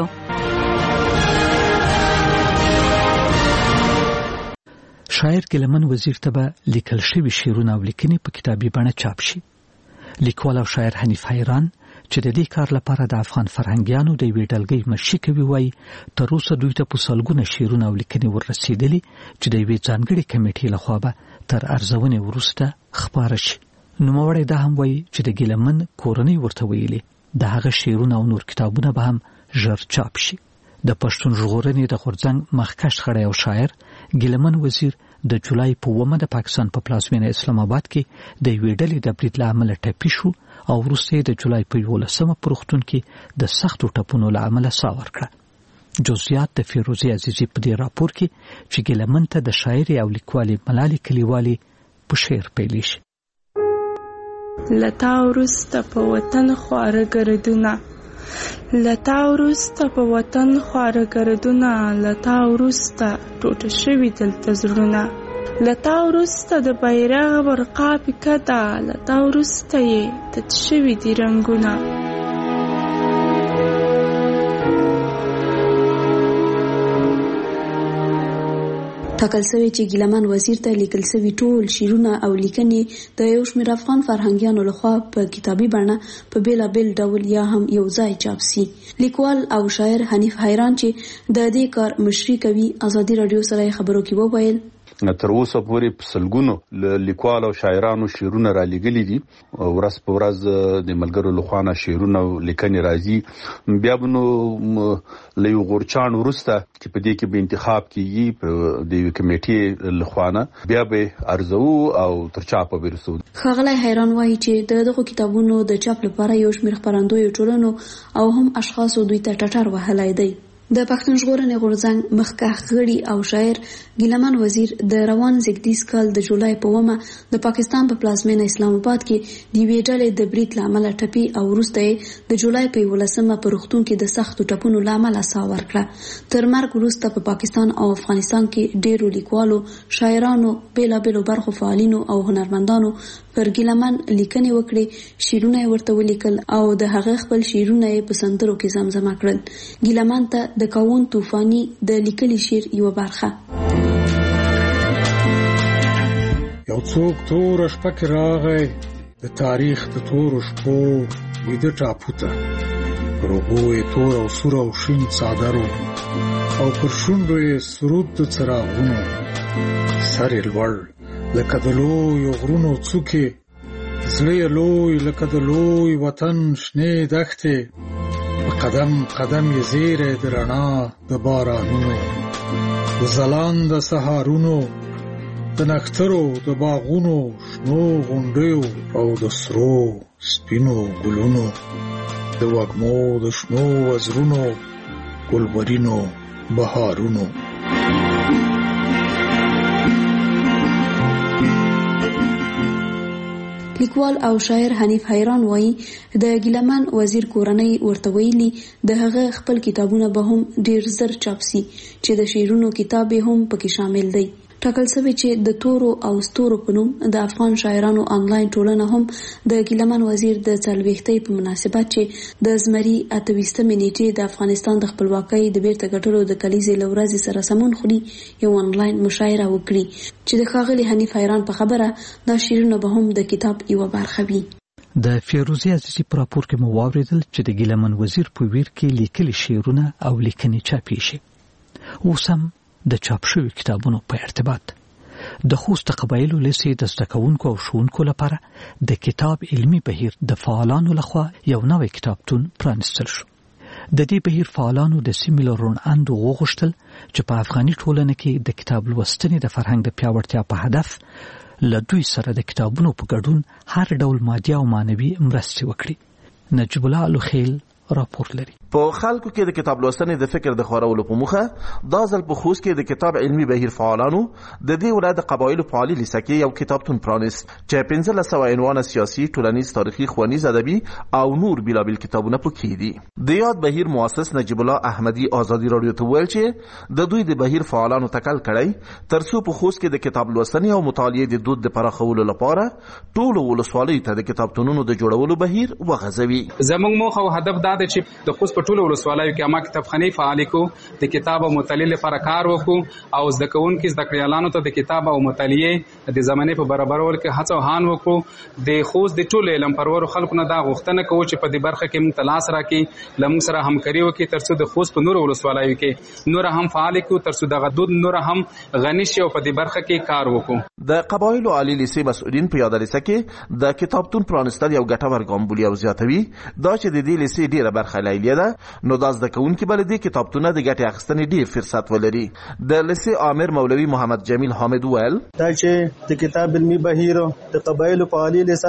شاعر ګیلمن وزیر ته به لیکل شوي شعرونه او لیکنې په کتابي بڼه چاپ شي. لیکوال او شاعر حنیف حیران چې د دې کار لپاره د افغان فرهنګیانو د یوې ډلګۍ مشري کوي وایي تر اوسه دوی ته په سلګونه شعرونه او لیکنې وررسېدلي چې د یوې ځانګړې کمیټې لخوا به تر ارزونې وروسته خپاره شي. نوموړی دا هم وایي چې د ګیلمن کورنۍ ورته ویلي د هغه شعرونه او نور کتابونه به هم ژر چاپ شي. د پښتون ژغورنې د غورځنګ مخکښ غړی او شاعر ګیلمن وزیر د جولای په اوومه د پاکستان په پلازمینه اسلام آباد کې د یوې ډلې د برید له امله ټپي شو او وروسته د جولای په یولسمه په روغتون کې د سختو ټپونو له امله ساه ورکړه. جزئیات د فیروزي عزیزي په دې راپور کې چې ګیلمن ته د شاعري او لیکوالي ملالي کلیوالي په شعر پیلی شي. لتا ورسته په وطن خواره ګردونه، لتا ورسته په وطن خواره ګردونه، لتا ورسته ټوټه شوي دلته زړونه، لتا ورسته د بیرغ برقا پیکه ده، لتا ورسته یې تت شوي دي رنګونه. ټاکل شوی چې ګیلمن وزیر ته لیکل شوي ټول شعرونه او لیکنې د یو شمېر افغان فرهنګیانو لخوا په کتابي بڼه په بېلابېل ډول یا هم یو ځای چاپ سي. لیکوال او شاعر حنیف حیران چې د دې کار مشري کوي ازادي راډیو سره خبرو کې وویل تر اوسه پورې په سلګونو لیکوال او شاعرانو شعرونه را لېږلي دي. ورځ په ورځ د ملګرو لخوا نه شعرونه او لیکنې راځي. بیا به نو له یو غورچاڼ وروسته چې په دې کې به انتخاب کیږي په د یوې کمیټې لخوا نه بیا به ارزو او تر چاپه به رسو. ښاغلی حیران وایي چې د دغو کتابونو د چاپ لپاره یو شمېر خپرندویو ټولنو او هم اشخاصو دوی ته ټټر وهلی دی. د پښتون ژغورنې غورځنګ مخکښ غړي او شاعر ګیلمن وزیر د روان زیږدیز کال د جولای په اوومه د پاکستان په پلازمینه اسلام آباد کې د یوې ډلې د برید له امله ټپي او وروسته یې د جولای په یولسمه په روغتون کې د سختو ټپونو له امله ساه ورکړه. تر مرګ وروسته په پاکستان او افغانستان کې ډېرو لیکوالو، شاعرانو، بېلابېلو برخو فعالینو او هنرمندانو پر ګیلمن لیکنې وکړې، شعرونه یې ورته ولیکل او د هغه خپل شعرونه یې په سندرو کې زمزمه کړل. ګیلمن ته د کاون طوفاني د لیکلي شعر یوه برخه. یو څوک توره شپه کې راغی د تاریخ د تورو شپو ویده ټاپو ته، پر اوبو یې تور او سور او شین څادر او پر شونډو یې سرود د څراغونو، سر یې لوړ لکه د لویو غرونو څوکې، زړه یې لوی لکه د لوی وطن شنې دښتې، په قدم قدم یې زیری د رڼا د بارانونو، د ځلانده سهارونو، د نښترو د باغونو شنو غونډیو او د سرو سپینو ګلونو، د وږمو د شنو وزرونو ګلبرینو بهارونو. لیکوال او شاعر حنیف حیران وایي د ګیلمن وزیر کورنۍ ورته ویلي د هغه خپل کتابونه به هم ډیر زر چاپ سي چې د شعرونو کتاب هم پکې شامل دی. ټاکل شوی چې د تورو او ستورو په نوم د افغان شاعرانو آنلاین ټولنه هم د ګیلمن وزیر د څلوېښتۍ په مناسبت چې د زمري اته ویشتمې نیټې د افغانستان د خپلواکۍ د بیرته ګټلو د کلیزې له ورځې سره سمون خوري یو آنلاین مشاعره وکړي چې د ښاغلي حنیف حیران په خبره دا شعرونه به هم د کتاب یوه برخه وي. د فیروزي عزیزي په راپور کې مو واورېدل چې د ګیلمن وزیر په ویر کې لیکلي شعرونه او لیکنې چاپې شي. اوس هم د چاپ شوي کتابونو په ارتباط د خوست قبایلو لیسې د زده کوونکو او ښوونکو لپاره د کتاب علمي بهیر د فعالانو لخوا یو نوی کتابتون پرانیستل شو. د دې بهیر فعالانو د سیمې له روڼاندو وغوښتل چې په افغاني ټولنه کې د کتاب لوستنې د فرهنګ د پیاوړتیا په هدف له دوی سره د کتابونو په ګډون هر ډول مادي او معنوي مرستې وکړي. نجیب الله الخیل راپور لري. په خلکو کې د کتاب لوستنې د فکر د خورولو په موخه دا ځل په خوست کې د کتاب علمي بهیر فعالانو د دې ولایت د قبایلو فعالي لیسه کې یو کتابتون پرانیست چې پنځلس سوه عنوانه سیاسي، ټولنیز، تاریخي، ښوونیز، ادبي او نور بېلابېل کتابونه پکې دي. د یاد بهیر مؤسس نجیب الله احمدي ازادي راډیو ته وویل چې د دوی د بهیر فعالانو تکل کړی تر څو په خوست کې د کتاب لوستنې او مطالعې د دود د پراخولو لپاره ټولو ولسوالیو ته د کتابتونونو د جوړولو بهیر وغځوي. زموږ موخه او هدف دا دی چې د خوست په ټولو ولسوالیو کې عامه کتابخانې فعالې کړو، د کتاب او مطالعې لپاره کار وکړو او زده کوونکي زده کړیالانو ته د کتاب او مطالعې د زمانې په برابرولو کې هڅه او هان وکړو. د خوست د ټولو علم پرورو خلکو نه دا غوښتنه کوو چې په دې برخه کې موږ ته لاس راکړي، له موږ سره همکاري وکړي تر څو د خوست په نورو ولسوالیو کې نور هم فعالې کړو، تر څو دغه دود نور هم غني شي او په دې برخه کې کار وکړو. د قبایلو عالی لیسې مسؤلین په یاد لیسه کې د کتابتون پرانیستل یو ګټور ګام بولي او زیاتوي دا چې د دې لیسې ډیره برخه لیلیه ده سره نو دا زده کوونکي به له دې کتابتونه د ګټې اخیستنې ډېر فرصت ولري. د لیسې امیر مولوي محمد جمیل حامد وویل دا چې د کتاب علمي بهیر د قبایلو په عالی لیسه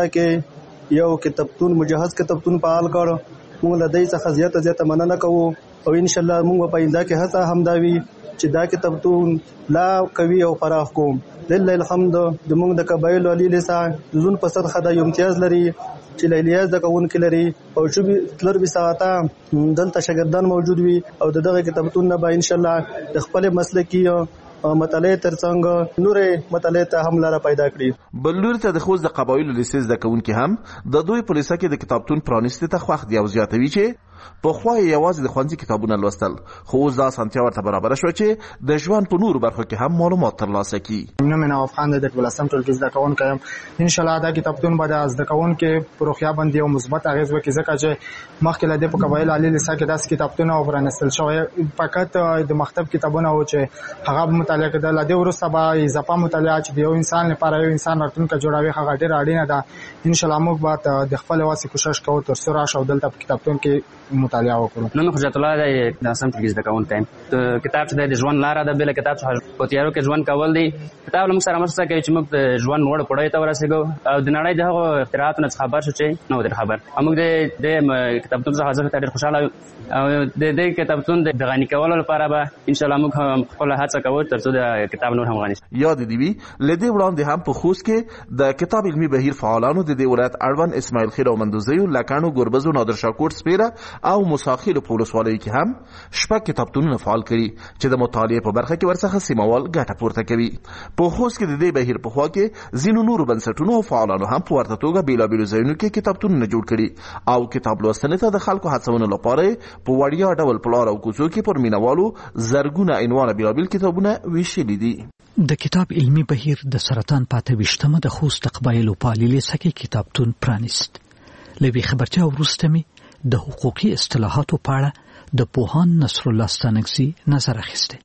کې یو کتابتون مجهز کتابتون فعال کړ. موږ له دې څخه زیاته زیاته مننه کوو او ان شاء الله موږ په آینده کې هڅه هم دا وي چې دا کتابتون لا قوي او پراخ کوم. لله الحمد د موږ د قبایلو علی لیسه د زون په سطح د امتیاز لري چې لیلیاز د کوونکو لري او چې تلر به ساعته دلته شاګردان موجود وي او دغه کتابتون نه به ان شاء الله د خپل مسلکي مطالعه ترڅنګ نورې مطالعه ته هم لاره پیدا کړي. بلور ته د خوځ د قبایلو لیسې د کوونکو هم د دوی په لیسه کې د کتابتون پرانیسته ته خوښ دی او زیاتوي چې په خو یوازې د ښوونځي کتابونه لوستل خو اوس دا اسانتیا ورته برابر شو چې د ژوند په نورو برخو کې هم معلومات ترلاسه کړي. نوم نواف خان د دولسم ټولګي زده کوونکی یم. ان شاء الله دا کتابتون به د زده کوونکو په روغتیا باندې یو مثبت اغیز وکړي ځکه چې مخکې له دې په قبایل علی لیسه کې داسې کتابتونه پرانیستل شوی فقط د مکتب کتابونه و چې هغه مطالعه کېدل. د وروسته به اضافه مطالعه چې د یو انسان لپاره یو انسان راتلونکی جوړوي هغه ډېره اړینه ده. ان شاء الله موږ به د خپل واسې کوشش کوو تر څو راشو دلته په کتابتون کې مطالعه وکړو. نو حجت الله د داسم ټولګي زده کوونکی یم. کتاب چې د ژوند لاره ده بل کتاب چې په تیارو کې ژوند کول دی. کتاب موږ سره مرسته کوي چې موږ د ژوند وړ پړای ته ورسېږو او د نړۍ د هغو اختراعاتو څخه خبر شو چې نو د خبر موږ د د کتابتون څخه ځکه ډېر خوشاله او د دې کتابتون د غني کولو لپاره به ان شاء الله موږ خپل هڅه کوو ترڅو د کتاب نور هم غني شي. یاد دی وی لدی وړاندې هم په خوست کې د کتاب علمي بهیر فعالانو د دې ولایت اړوند اسماعیل خیر او مندوزیو لکانو ګربزو نادر شاکور سپیره او مساخیل په ولسوالۍ کې هم شپږ کتابتونونه فعال کړي چې د مطالعې په برخه کې ورڅخه سیموال ګټه پورته کوي. په خوست کې د دې بهیر په خوا کې ځینو نورو بنسټونو او فعالانو هم په ورته توګه بیلابیلو ځایونو کې کتابتونونه جوړ کړي او کتاب لوستنې ته د خلکو هڅونې لپاره په وړیا ډول په لار او کوڅو کې پر مینوالو زرګونه عنوانه بیلابیل کتابونه ویشلي دي. د کتاب علمي بهیر د سرطان په اته ویشتمه د خوست قبایلو په عالی لیسه کې کتابتون پرانیست. لوی خبرچه وروسته می د حقوقي اصطلاحاتو په اړه د پوهان نصر الله ستانکزي نظر اخیسته.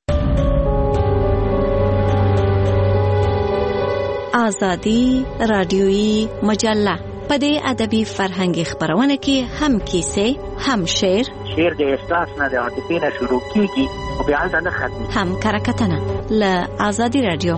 آزادی رادیویی مجله په دې ادبي فرهنګي خبرونه کې هم کیسې هم شعر شعر د احساس نه د عاطفې نه شروع کیږي او بیا ځنه ختمي هم کرکټنه له آزادی رادیو.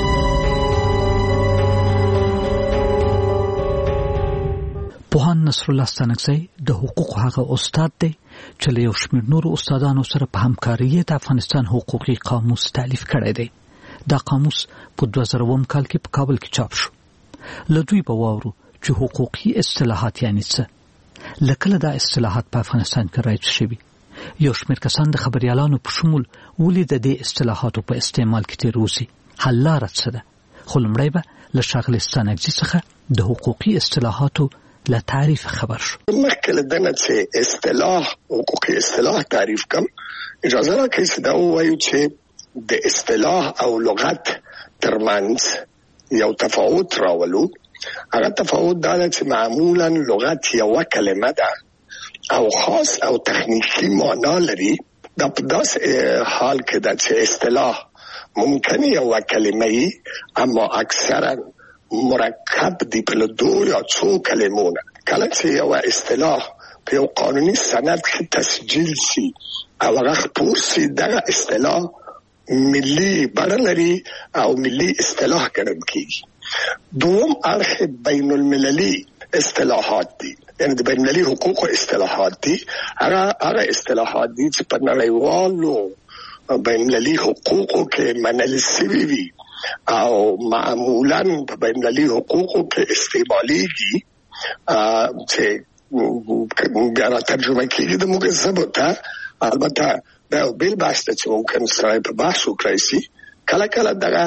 پوهان نصر الله ستانکزي د حقوقو هغه استاد دی چې له یو شمېر نورو استادانو سره په همکاري د افغانستان حقوقي قاموس تالیف کړی دی. دا قاموس په دوه زره اووم کال کې په کابل کې چاپ شو. له دوی به واورو چې حقوقي اصطلاحات یعنی څه، لکه دا اصطلاحات په افغانستان کې رایج شوي. یو شمېر کسان د خبريالانو په شمول ولې د دې اصطلاحاتو په استعمال کې تیر اوسي. حل لاره څه ده؟ خو لومړی به له ښاغلي ستانکزي څخه د حقوقي اصطلاحاتو له تعریف خبر شو. مخکې له دنه چې اصطلاح حقوقي اصطلاح تعریف کم اجازه راکړئ چې دا ووایو چې د اصطلاح او لغت ترمنځ یو تفاوت راولو. هغه تفاوت دا ده چې معمولا لغت یوه کلمه ده او خاص او تخنیکی معنا لري. دا په داسې حال کې ده چې اصطلاح ممکن یوه کلمه وي اما اکثرا مرکب دی په دو یا څو کلمو نه. کله چې یوه اصطلاح په یو قانوني سند کې تسجیل شي او هغه خپور شي دغه اصطلاح ملي بڼه لري او ملي اصطلاح ګڼل کېږي. دوم اړخ بین المللي اصطلاحات دي، یعنی د بین المللي حقوقو اصطلاحات دي. هغه هغه اصطلاحات دي چې په نړیوالو بین المللي حقوقو کې منل شوي وي او معمولا په بین المللي حقوقو کې استعمالیږي چې بیا را ترجمه کېږي د موږ ژبو ته. البته دا یو بېل بحث ده چې ممکن سړی په بحث وکړی شي. کله کله دغه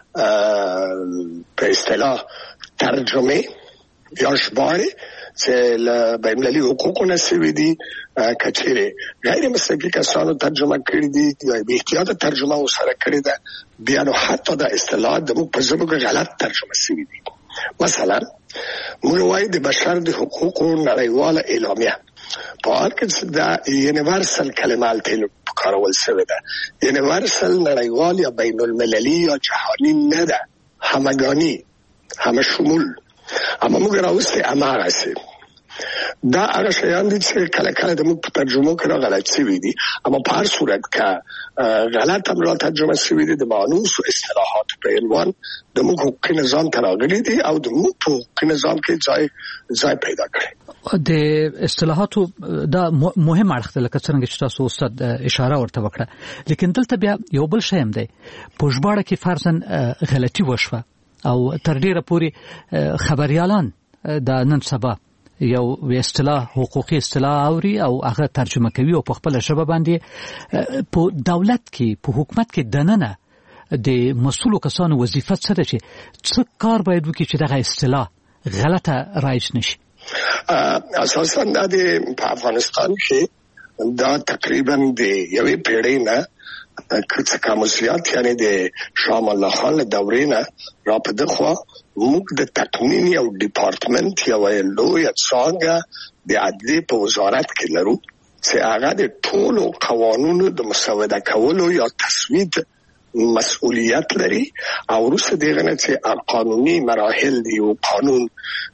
په اصطلاح ترجمه یا ژباړې چې له بین المللي حقوقو نه شوي دي که چیرې غیر مسلکي کسانو ترجمه کړي دي یا بې احتیاطه ترجمه ورسره کړې ده بیا نو حتی دا اصطلاحات زموږ په ژبو کې غلط ترجمه شوي دي. مثلا موږ وایو د بشر د حقوقو نړیواله اعلامیه په حال کې دا یونیورسل کلمه هلته کارول شوې ده. یونیورسل نړیوال یا بین المللي یا جهاني نه ده، همگانی همه شمول. اما موږ راوستې هماغسې دا هغه شیان دي چې کله کله د موږ په ترجمه کې غلط شوي دي، اما په هر صورت کې غلط هم را ترجمه شوي دي. د مانوس او اصطلاحات په عنوان د موږ حقوقي نظام ته راغلي دي او د موږ په حقوقي نظام کې ځای ځای پیدا کړي. د اصطلاحاتو دا مهم اړخ دی لکه څنګه چې تاسو استاد اشاره ورته وکړه، لیکن دلته بیا یو بل شی هم دی. په ژباړه کې فرضاً غلطي وشوه او تر ډیره پورې خبريالان د نن سبا یو اصطلاح حقوقي اصطلاح اوري او هغه ترجمه کوي او په خپل ژبه باندې په دولت کې په حکومت کې دننه د مسؤلو کسانو وظیفه څه ده چې څه کار باید وکړي چې دغه اصطلاح غلطه رایج نشي. اساساً د په افغانستان کې دا تقریبا د یوې پیړۍ نه که کوم زیات یعنی د شاه الله خان له دورې نه را په دغه موږ د تقنینی او ډپارټمنټ یو لوی څنګه د عدلیې په وزارت کې لرو چې هغه د ټولو قوانینو د مسوده کولو یا تصویب مسؤلیت لري او وروسته دغه نه چې قانوني مراحل دی او قانون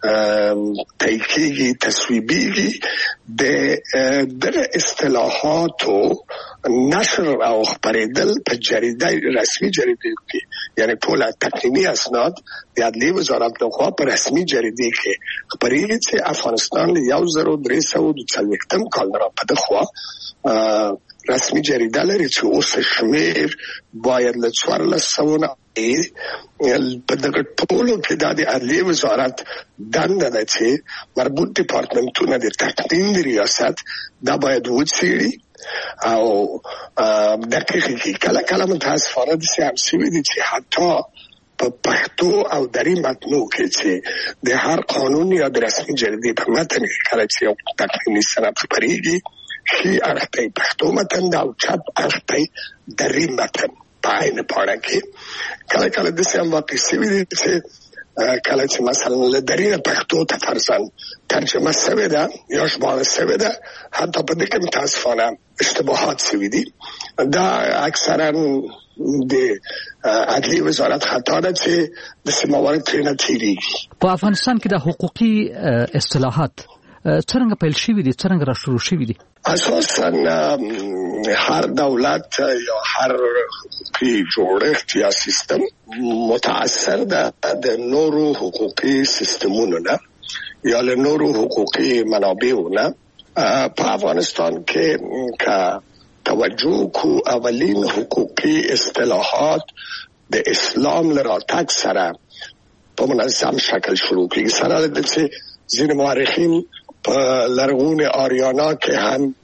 تاییدي تصویبيږي د دغه اصطلاحاتو نشر او خبرېدل په جریده رسمي جریده کې یعنی ټول تقنینی اسناد د عدلیې وزارت لخوا په رسمي جریده کې خبرېږي چې افغانستان یو زر و درې سوه دوه څلوېښتم کال را په دغه رسمي جریده لري چې اوس شمیر باید له څوارلس سوه نه په دغه ټولو کې د عدلیې وزارت دنده ده چې مربوط ډپارټمنټونه د تقنین د ریاست دا باید وڅېړي او دقیق کړي. کله کله متاسفانه داسې هم شوي دي چې حتی په پښتو او دري متنو کې چې د هر قانون یا د رسمي جریدې په متن کې کله چې یو تقنیني سند خپرېږي شي اړخته پښتو متن دا او چپ اړخته دري متن په عین پاڼه کې کله کله داسې هم واقع شوي دي چې کله چې مثلا له دري نه پښتو ته فرضاً ترجمه شوې ده یا ژباړه شوې ده حتی په دې کې متاسفانه اشتباهات شوي دي. دا اکثرا د عدلیې وزارت خطا ده چې داسې موارد ترېنه تېرېږي. په افغانستان کې د حقوقي اصطلاحات څرنګه پیل شوي دي، څرنګه را شروع شوي دي؟ اساساً هر دولت یا هر حقوقي جوړښت یا سیستم متاثر ده د نورو حقوقي سیستمونو نه یا له نورو حقوقي منابعو نه. په افغانستان کې که توجه کو اولین حقوقي اصطلاحات د اسلام له راتګ سره په منظم شکل شروع کېږي. سره د چې ځینې مورخین په لرغوني آریانا کې هم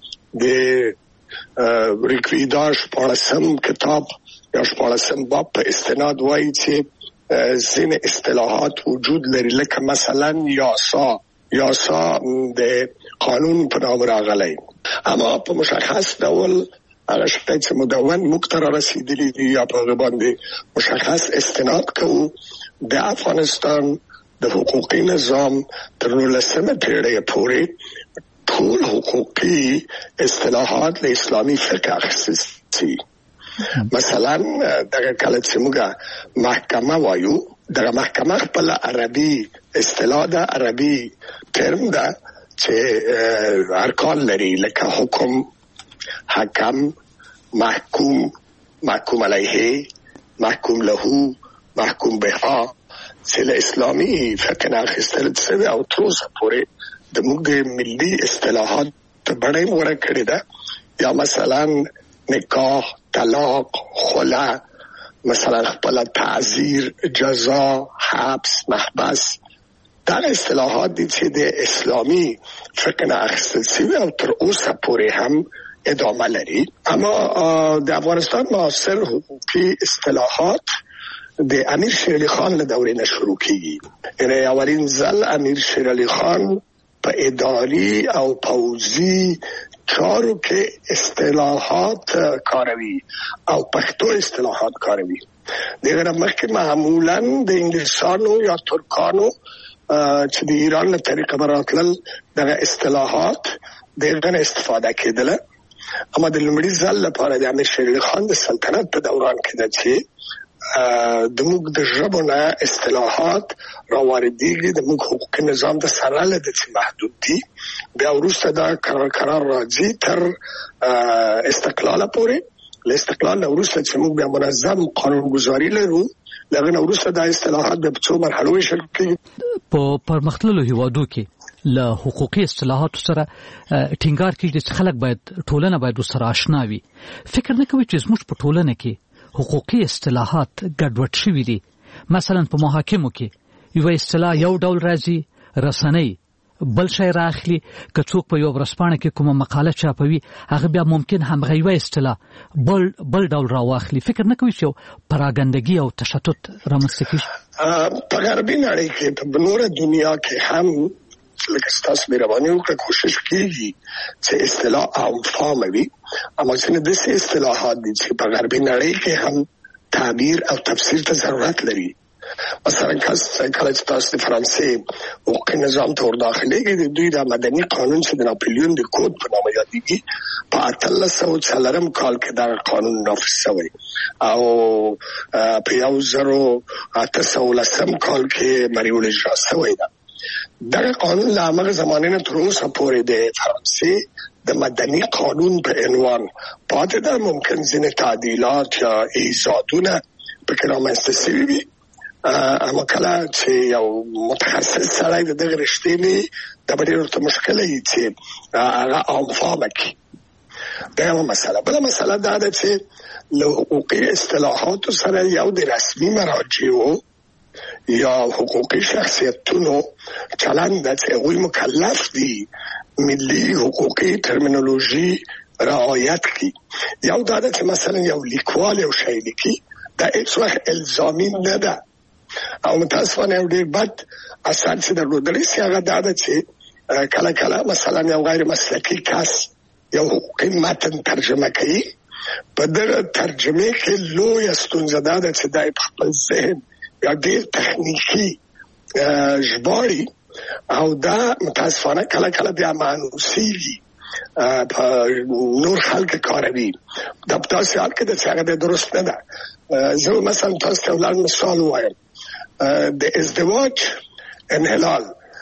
د ریکویدا شپاړسم کتاب یا شپاړسم باب په استناد وایي چې ځینې اصطلاحات وجود لري لکه مثلا یاسا یاسا د قانون په نام راغلی، اما په مشخص ډول هغه شپه چې مدون موږ ته رسیدلی دي یا په هغه باندې مشخص استناد کوو د افغانستان د حقوقي نظام تر نولسمه پیړۍ پورې ټول حقوقي اصطلاحات له اسلامي فقه اخیستل شي. مثلا دغه کله چې موږ محکمه وایو دغه محکمه خپل عربي اصطلاح ده، عربي ترم ده چې ارکان لري لکه حکم، حکم، محکوم، محکوم علیه، محکوم له، محکوم بها چې له اسلامي فقه نه اخیستل شوی او تر اوسه پورې د موږ د ملي اصطلاحات ته بڼه یې غوره کړې ده. یا مثلا نکاح، طلاق، خلع، مثلا خپل تعزیر، جزا، حبس، محبس، دا اصطلاحات دي چې د اسلامي فقه نه اخیستل شوی او تر اوسه پورې هم ادامه لري. اما د افغانستان معاصر حقوقي اصطلاحات د امیر شیر علي خان له دورې نه شروع کیږي. یعنی اولین ځل امیر شیر علي خان په اداري او پوځي چارو کې اصطلاحات کاروي او پښتو اصطلاحات کاروي. دغه مخکې معمولا د انګلیسانو یا ترکانو چې د ایران له طریقه براتل دغه اصطلاحات دغه استفاده کېدله. اما د لومړي ځل لپاره د امیر شیر علي خان د سلطنت په دوران کې ده چې د موږ د ژبو نه اصطلاحات راواردېږي، د موږ حقوقي نظام د سره له دې محدود دي. بیا وروسته دا قرار راځي تر استقلال پورې. له استقلال نه وروسته چې موږ بیا منظم قانونګذاري لرو، لغه نه وروسته دا اصطلاحات به په څو مرحلو ویشل کېږي. په پرمختللو هیوادو کې له حقوقي اصطلاحاتو سره ټینګار کېږي چې خلک باید ټولنه باید ورسره آشنا وي. فکر نه کوي چې زموږ په ټولنه کې حقوقي اصطلاحات ګډوډ شوي دي؟ مثلا په محاکمو کې یو اصطلاح یو ډول راځي، رسنۍ بل شی راخلي، که څوک په یو ورځپاڼه کې کومه مقاله چاپوي هغه بیا ممکن همغه یو اصطلاح بل بل ډول راواخلي. فکر نه کوي چې پراګندګي او تشتت رامنځته کیږي؟ په غربي نړۍ کې په نوره دنیا کې هم لکه ستاسو مهرباني وکړه کوشش کیږي چې اصطلاح عام فهم وي، اما څنګه د سې اصطلاحات دي چې په غربي نړۍ کې هم تعبیر او تفسیر ته ضرورت لري. مثلا کله چې تاسو د فرانسې حقوقي نظام ته ورداخلېږئ، د دوی د مدني قانون چې د ناپلیون د کود په نامه یادېږي په اتلس سوه څلورم کال کې دا قانون نافذ شوی او په یو زرو اته سوه لسم کال کې مریول اجرا شوی ده. دغه قانون له هغه زمانې نه تر اوسه پورې د فرانسې د مدني قانون په عنوان پاتې ده. ممکن ځینې تعدیلات یا ایجادونه پکې رامنځته شوي وي، اما کله چې یو متخصص سړی د دغه رشتې نه دا به ډېر ورته مشکله وي چې هغه عام فهمه کړي. دا یوه مسله. بله مسله دا ده چې له حقوقي اصطلاحاتو سره یو د رسمي مراجعو یا حقوقي شخصیتونو چلند ده چې هغوی مکلف دي ملي حقوقي ترمینولوژي رعایت کړي. یو دا ده چې مثلا یو لیکوال یو شی لیکي دا هیڅ وخت الزامي نه ده او متاسفانه یو ډېر بد اثر چې درلودلی سي هغه دا ده چې کله کله مثلا یو غیر مسلکي کس یو حقوقي متن ترجمه کوي، په دغه ترجمې کې لویه ستونزه دا ده چې دا په خپل ذهن یا ډېر تخنیکي ژباړي او دا متاسفانه کله کله بیا مانوسېږي په نور خلک کاروي. دا په داسې حال کې ده چې هغه درست نه ده. زه مثلا تاسو ته ولاړ مثال ووایم، د ازدواج انحلال،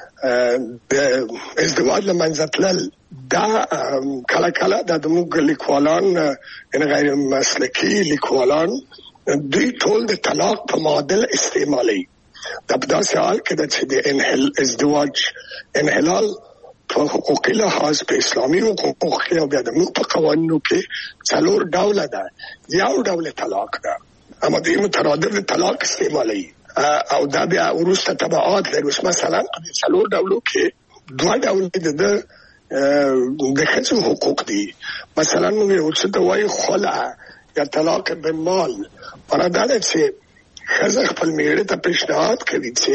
د ازدواج له منځه تلل، دا کله کله دا زموږ لیکوالان غیر مسلکي لیکوالان دوی ټول د طلاق په معادل استعمالوي. دا په داسې حال کې ده چې د ازدواج انحلال په حقوقي لحاظ په اسلامي حقوقو کې او بیا د موږ په قوانینو کې څلور ډوله ده. یو ډول طلاق ده، اما دوی مترادف د طلاق استعمالوي او دا بیا وروسته تبعات لري. مثلا په څلور ډولو کې دوه ډول د د ښځو حقوق دي. مثلا موږ یو څه ته وایو خلع یا طلاق بالمال. معنا دا ده چې ښځه خپل میړه ته پیشنهاد کوي چې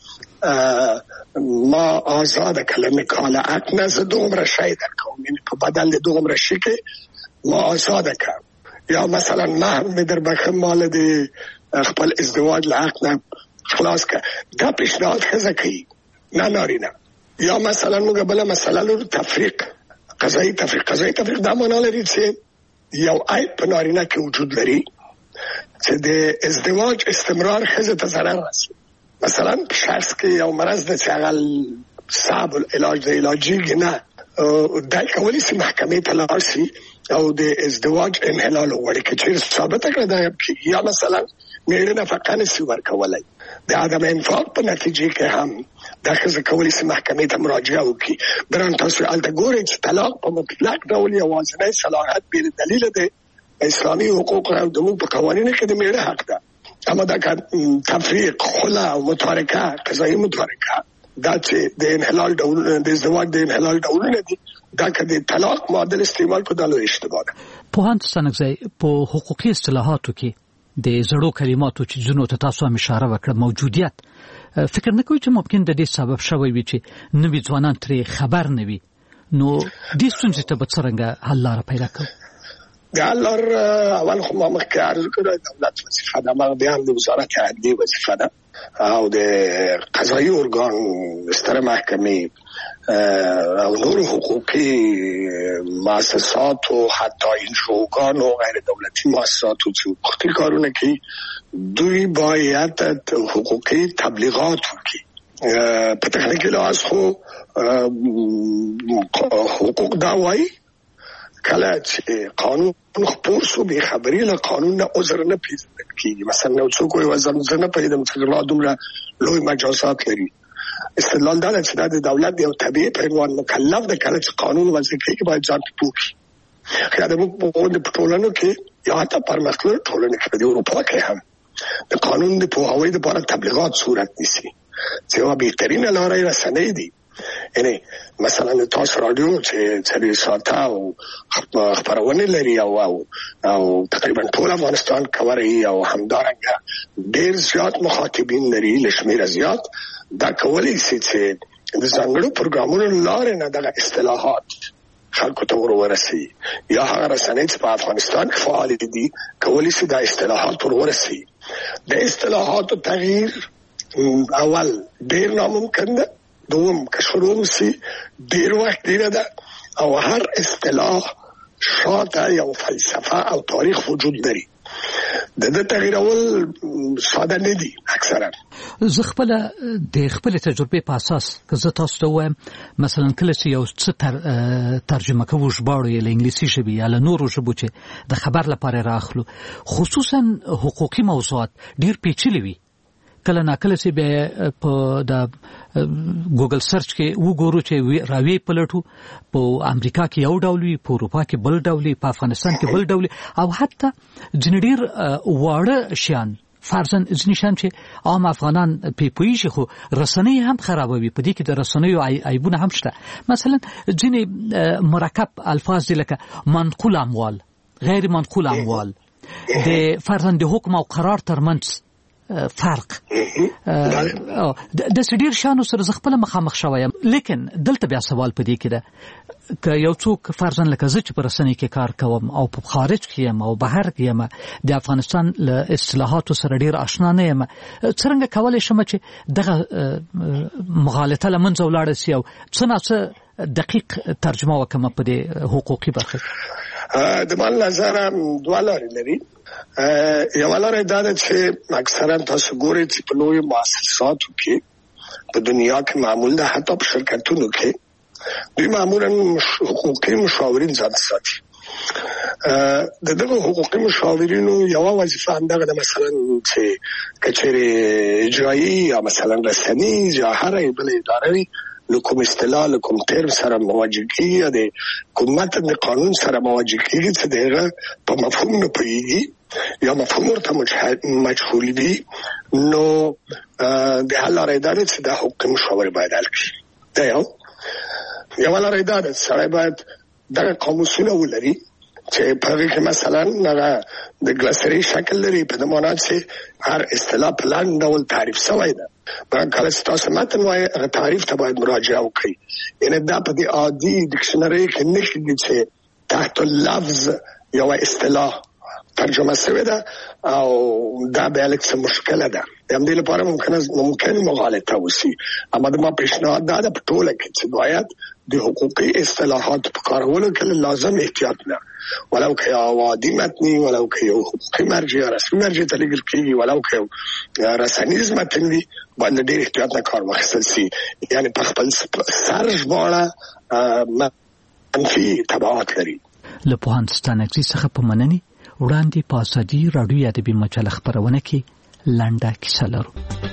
ما آزاده کله مکالعت نه زه دومره شی درکوم، یعنی په بدل د دومره شي کې ما آزاده کړم، یا مثلا مهر مې در بخښم مال د خپل ازدواج له حق نه خلاص کړه. دا پیشنهاد ښځه کوي نه نارینه. یا مثلا موږ بله مسله لرو تفریق، قضایي تفریق. قضایي تفریق دا معنا لري چې یو عیب په نارینه کې وجود لري چې د ازدواج استمرار ښځې ته ضرر رسوي. مثلا په شخص کې یو مرض ده چې هغه صعب العلاج د علاجېږي نه، دا کولی شي محکمې ته لاړ شي او د ازدواج انحلال وغواړي. که چېرې ثابته کړه دا کېږي، یا مثلا میړه نفقه نشي ورکولی، د عدم انفاق په نتیجې کې هم دا ښځه کولی شي محکمې ته مراجعه وکړي. بران تاسو هلته ګورئ چې طلاق په مطلق ډول یوازینی صلاحیت بې دلیله دی اسلامي حقوق او د موږ په قوانینو کې د میړه حق ده. اما دا که تفریق، خلع او متارکه، قضایي متارکه، دا چې د انحلال ډولونه د ازدواج د انحلال ډولونه دي، دا که د طلاق معادل استعمال کو دا لوی اشتباه ده. پوهاند ستانکزی، په حقوقي اصطلاحاتو کې د زړو کلماتو چې ځینو ته تاسو هم اشاره وکړه موجودیت، فکر نه کوئ چې ممکن د دې سبب شوی وي چې نوي ځوانان ترې خبر نه وي؟ نو دې ستونزې ته به څرنګه حل لاره پیدا کړو؟ د حل لاره اول خو ما مخکې عرض کړی دولت وظیفه ده، ما بیا هم د وزارت عدلیې وظیفه ده او د قضایي ارګان ستره محکمې او نور حقوقي مؤسسات او حتی انجوګان او غیر دولتي مؤسسات چې حقوقي کارونه کوي دوی باید حقوقي تبلیغات وکړي. په تخنیکی لحاظ خو حقوق دا وایي کله چې قانون خپور شو به خبري له قانون نه عذر نه پیژندل کیږي. مثلا نو څوک وایي وزن زنه پیدم چې الله دومره لوی مجازات لري. استدلال دا چې د دولت یو طبيعي پیروان مکلف د کله چې قانون وضع کوي باید ځان پوښي. خیال مو په د ټولنو کې یا حتی پرمختللو ټولنو کې د اروپا کې هم د قانون د پوهاوی لپاره تبلیغات صورت نیسي چې یو بهترینه لارې رسنۍ دي. یعنی مثلا تاسو رادیو چې چې ساته او خبرونه لري او او, او تقریبا ټول افغانستان کوي او همدارنګه ډېر زیات مخاطبین لري لشمیر زیات دا کولی شي چې د څنګهړو پروګرامونو لارې نه د اصطلاحات خلکو ته ورورسي یا هغه رسنۍ چې په افغانستان کې فعال دي کولی شي د اصطلاحات ورورسي. د اصطلاحاتو تغییر اول ډېر ناممکن ده، دوم که شروع شي ډېر وخت ډېر ده او هر اصطلاح شاته یو فلسفه او تاریخ وجود لري. د دې تغیرول ساده نه دي. اکثرا زه خپل د خپل تجربه په اساس که زه تاسو ته وایم مثلا کله چې یو څه تر ترجمه کوو ژباړو یا انګلیسي ژبه یا له نورو ژبو چې د خبر لپاره راخلو خصوصا حقوقي موضوعات ډیر پیچلي وي. کله ناکله چې به په د ګوګل سرچ کې وګورو چې راوي پلټو په امریکا کې یو ډول وي، په اروپا کې بل ډول وي، په افغانستان کې بل ډول او حتی جنډیر واړه شیان فرضاً ځینې شیان چې عام افغانان په پوهیږي خو رسنۍ هم خرابوي. په دې کې د رسنیو عیبونه هم شته. مثلا ځینې مرکب الفاظ دي لکه منقول اموال، غیر منقول اموال، د فرضاً د حکم او قرار ترمنځ فرق د سډیر شانو سره ز خپل مخامخ شوم. لیکن دلته بیا سوال پدې کې ده که یو څوک فرضاً لکه زه چې پر رسنۍ کې کار کوم او په خارج کې یم او بهر کې یم د افغانستان له اصطلاحاتو سره ډیر آشنا نه یم، څنګه کولای شم چې دغه مغالطه لمنځه ولاړ شي او څه نه څه دقیق ترجمه وکم په دې حقوقي برخه؟ د مال نظر دوه لارې لري. یو لاره دا ده چې اکثرا تاسو ګورئ چې په لوی مؤسساتو کې په دنیا کې معمول ده، حتی په شرکتونو کې دوی معمولا حقوقي مشاورین ځان ساتي. د دغه حقوقي مشاورینو یو وظیفه همدغه ده مثلا چې کچېرې اجرایی یا مثلا رسنۍ یا هر بل اداره وي له کوم اصطلاح له کوم ترم سره مواجه کیږي یا د کوم متن د قانون سره مواجه کیږي چې دغه په مفهوم نه پوهیږي یا مفهوم ورته مجهول وي، نو د حل لارې دا ده چې د حقوقي مشاور باید حل کړي. دا یو یو لارې دا ده چې سړی باید دغه قاموسونه ولري چې په هغې کې مثلا هغه د ګلاسري شکل لري، په دې معنا چې هر اصطلاح په لاندې ډول تعریف شوی ده. کله چې تاسو متن وایي هغه تعریف ته باید مراجعه وکړئ. یعنې دا په دې عادي ډکشنري کې نه کېږي چې تحت اللفظ یوه اصطلاح ترجمه شوې ده او دا بیا لږ څه مشکله ده. د همدې لپاره ممکنه ممکن مغالطه وشي. اما د ما پیشنهاد دا ده په ټوله کې چې باید د حقوقي اصطلاحاتو په کارولو کې لازم احتیاط نه، ولو که یو عادي متني، ولو که یو حقوقي مرجع یا رسمي مرجع ته لیږل کېږي، ولو که یو رسنیز متن وي، باید ډېر احتیاط نه کار واخیستل شي. یعنې په خپل سر ژباړه منفي تبعات لري. له پوهاند ستانکزي څخه په مننې وړاندې په ازادي راډیو ادبي مجله خپرونه کې لنډه کیسه لرو.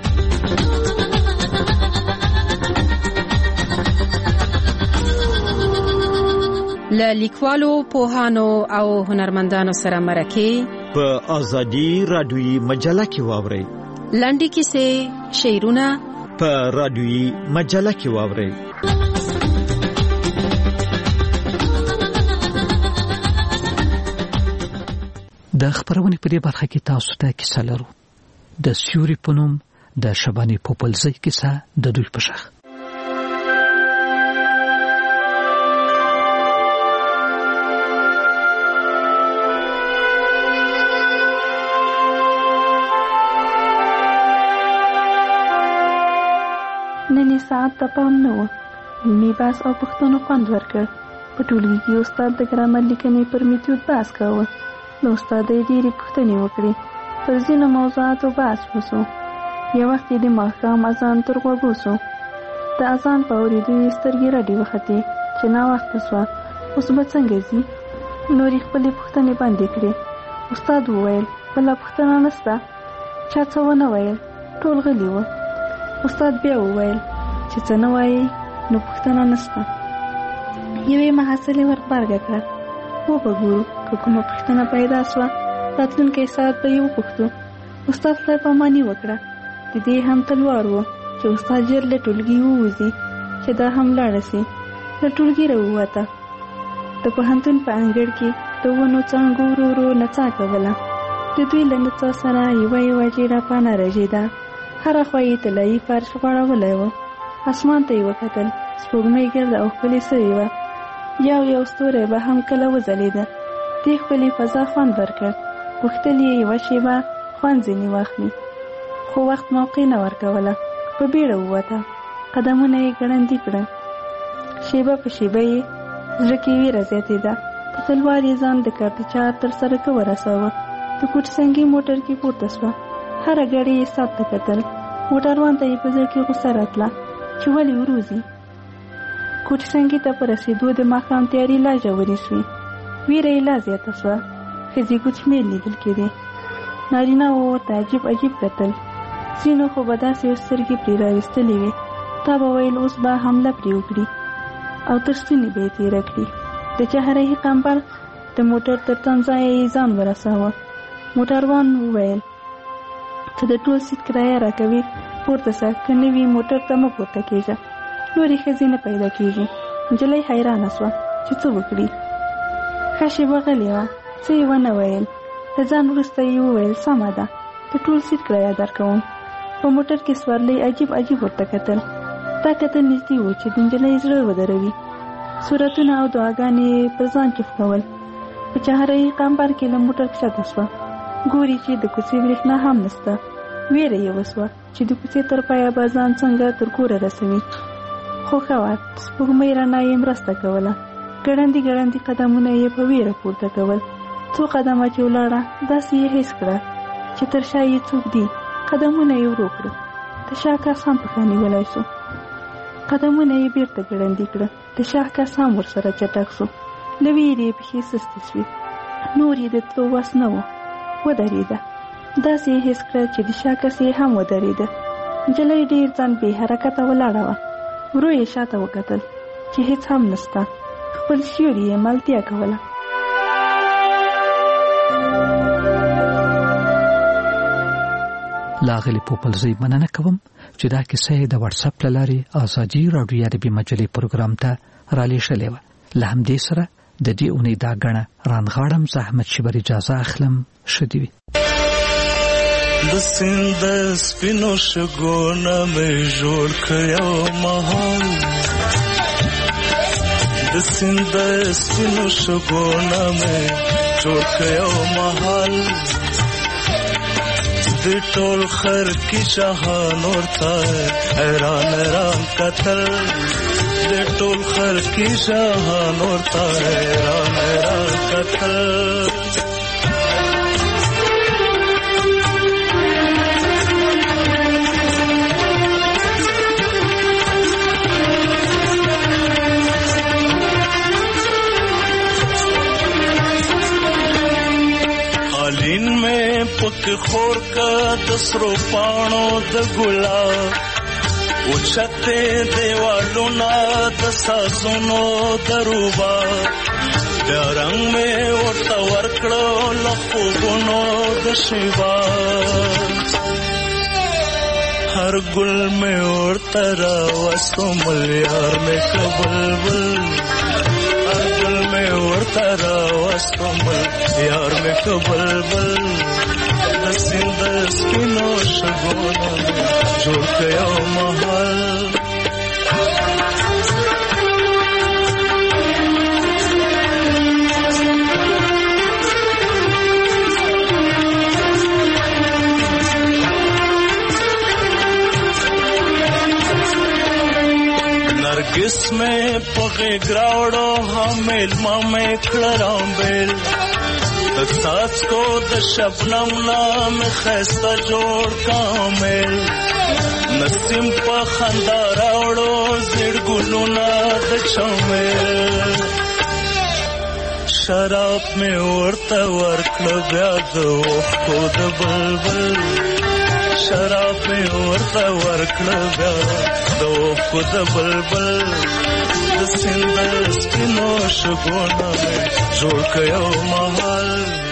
له لیکوالو، پوهانو او هنرمندانو سره مرکه په ازادي راډیوي مجله کې واورئ. لنډې کیسې، شعرونه په راډیوي مجله کې واورئ. د خبرونې په دې برخه کې تاسو ته کیسه لرو. د سیوري په نوم د شبانې پوپلزۍ کیسه د دوی په شخ. ساعت ته پام نه و. علمي بحث او پوښتنو خوند ورکړ. په ټولګي کې استاد د ګرامر لیکنې پر میتود بحث کاوه. له استاد یې ډېرې پوښتنې وکړې. پر ځینو موضوعاتو بحث وسو. یو وخت یې د ماښام اذان تر غوږو سو. د اذان په اورېدو یې سترګې رډې وختې چې ناوخته سوه. اوس به څنګه ځي؟ نور یې خپلې پوښتنې بندې کړې. استاد وویل بله پوښتنه نشته. چا څه ونه ویل، ټول غلي وه. استاد بیا وویل چې څه نه وایې نو پوښتنه نشته. یوې محصلې ورغبرګه کړه. وبګورو که کومه پوښتنه پیدا سوه راتلونکی ساعت به یې وپوښتو. استاد خدای پاماني وکړه. د دې هم تلوار و چې استاد ژر له ټولګي ووځي چې دا هم لاړه سي. له ټولګي راووته. د پوهنتون په انګړ کې د ونو څانګو ورو ورو نڅا کوله. د دوی له نڅا سره یوه یوه جیړه پاڼه رژېده. هره خوا یې طلایي فرش غوړولی و. اسمان ته یې وکتل. سپوږمۍ ګرده او ښکلې سوې وه. یو یو ستوری به هم کله وځلېده. دې ښکلې فضا خوند ورکړ. غوښتل یې یوه شېبه خوند ځینې واخلي، خو وخت موقع نه ورکوله. په بیړه ووته. قدمونه یې ګړندي کړل. شېبه په شېبه یې زړه کې ویره زیاتېده. په تلوار یې ځان د کارتچار تر سړکه ورساوه. د کوټسنګي موټر کې پورته سوه. هره ګړۍ یې ساعت ته کتل. موټروان ته یې په زړه کې غوسه راتله چې ولې وروځي. کوټسنګي ته په رسېدو د ماښام تیاري لا ژورې سوې. ویره یې لا زیاته سوه. ښځې ګوچمېل لیدل کېدې. نارینه وو ورته عجیب عجیب کتل. ځینو خو به داسې سترګې پرې راویستلې وې تا به ویل اوس به حمله پرې وکړي او تر ستوني به یې تېره کړي. د چهرهي قمبر د موټر تر تمځایه یې ځان ورساوه. موټروان وویل ته د ټول سیټ کرایه راکوي پورته سه، که نه وي موټر ته مه پورته کېږه. نورې ښځې نه پیدا کېږي. نجلۍ حیرانه سوه چې څه وکړي. ښه شېبه غلې وه. څه یې ونه ویل. د ځان وروسته یې وویل سمه ده د ټول سیټ کرایه درکوم. په موټر کې سورلۍ عجیب عجیب ورته کتل. دا کتل نږدې و چې د نجلۍ زړه ودروي. صورتونه او دعاګانې پر ځان چف کول. په چهرهي قمبر کې له موټر کښته سوه. ګوري چې د کوڅې برېښنا هم نشته. ویره یې وسوه چې د کوڅې تر پایه به ځان څنګه تر کوره رسوي. خو ښه وه سپوږمۍ رڼا یې مرسته کوله. ګړندي ګړندي قدمونه یې په ویره پورته کول. څو قدمه چې ولاړه داسې یې حس کړه چې تر شا یې څوک دي. قدمونه یې ورو کړه. د شا کس هم پښه نیولی سو. قدمونه یې بیرته ګړندي کړه. د شا کس هم ورسره چټک سو. له ویرې یې پښې سستې سوې. نور یې د تلو وس نه و. ودرېده. داسې یې حس کړه چې د شا کس یې هم ودرېده. نجلۍ ډېر ځان بې حرکته ولاړه وه. ورو یې شاته وکتل چې هېڅ هم نسته. خپل سیوري یې ملتیا کوله. لاغلی پوپلزی مننه کوم چې دا کیسه د واتس اپ لاري ازادي رادیو عربي مجلې پروګرام ته را لېږلې و. له همدې سره د دې اونۍ دا غڼه رانغاړم زحمت شبر اجازه اخلم. شدي وي د سیند سپینو شګونه مې جوړ کړو مهال. د سیند سپینو شګونه مې جوړ کړو مهال. د ټول خر کی شاهان ورته حیران حیران قتل. د ټول خر کی شاهان ورته حیران حیران قتل. قالین میں پک خور کا دسرو پانو د ګلاب اوچته دیوالو نا د سازونو دروبا. د رنگ میں ورته ورکړو لخوګونو د شیوا. هر ګل میں ورته راوستو ملیار میں کبلبل. هر ګل میں ورته راوستو ملیار میں کبلبل. د سیند سپینو شګونه جوړ کړو مهال. قسمه پغه گراوړو حامل ما مې کړم بیل د ساس کو د شبنم نام خسته جوړ کامل نسیم په خندا راوړو زړ ګلونه د چمل شراب مې ورته ورکړه بیا د اوښکو د بلبل شراب مې ورته ورکړه بیا د اوښکو د بلبل د سیند سپینو شګونه مې جوړ کړ یو محل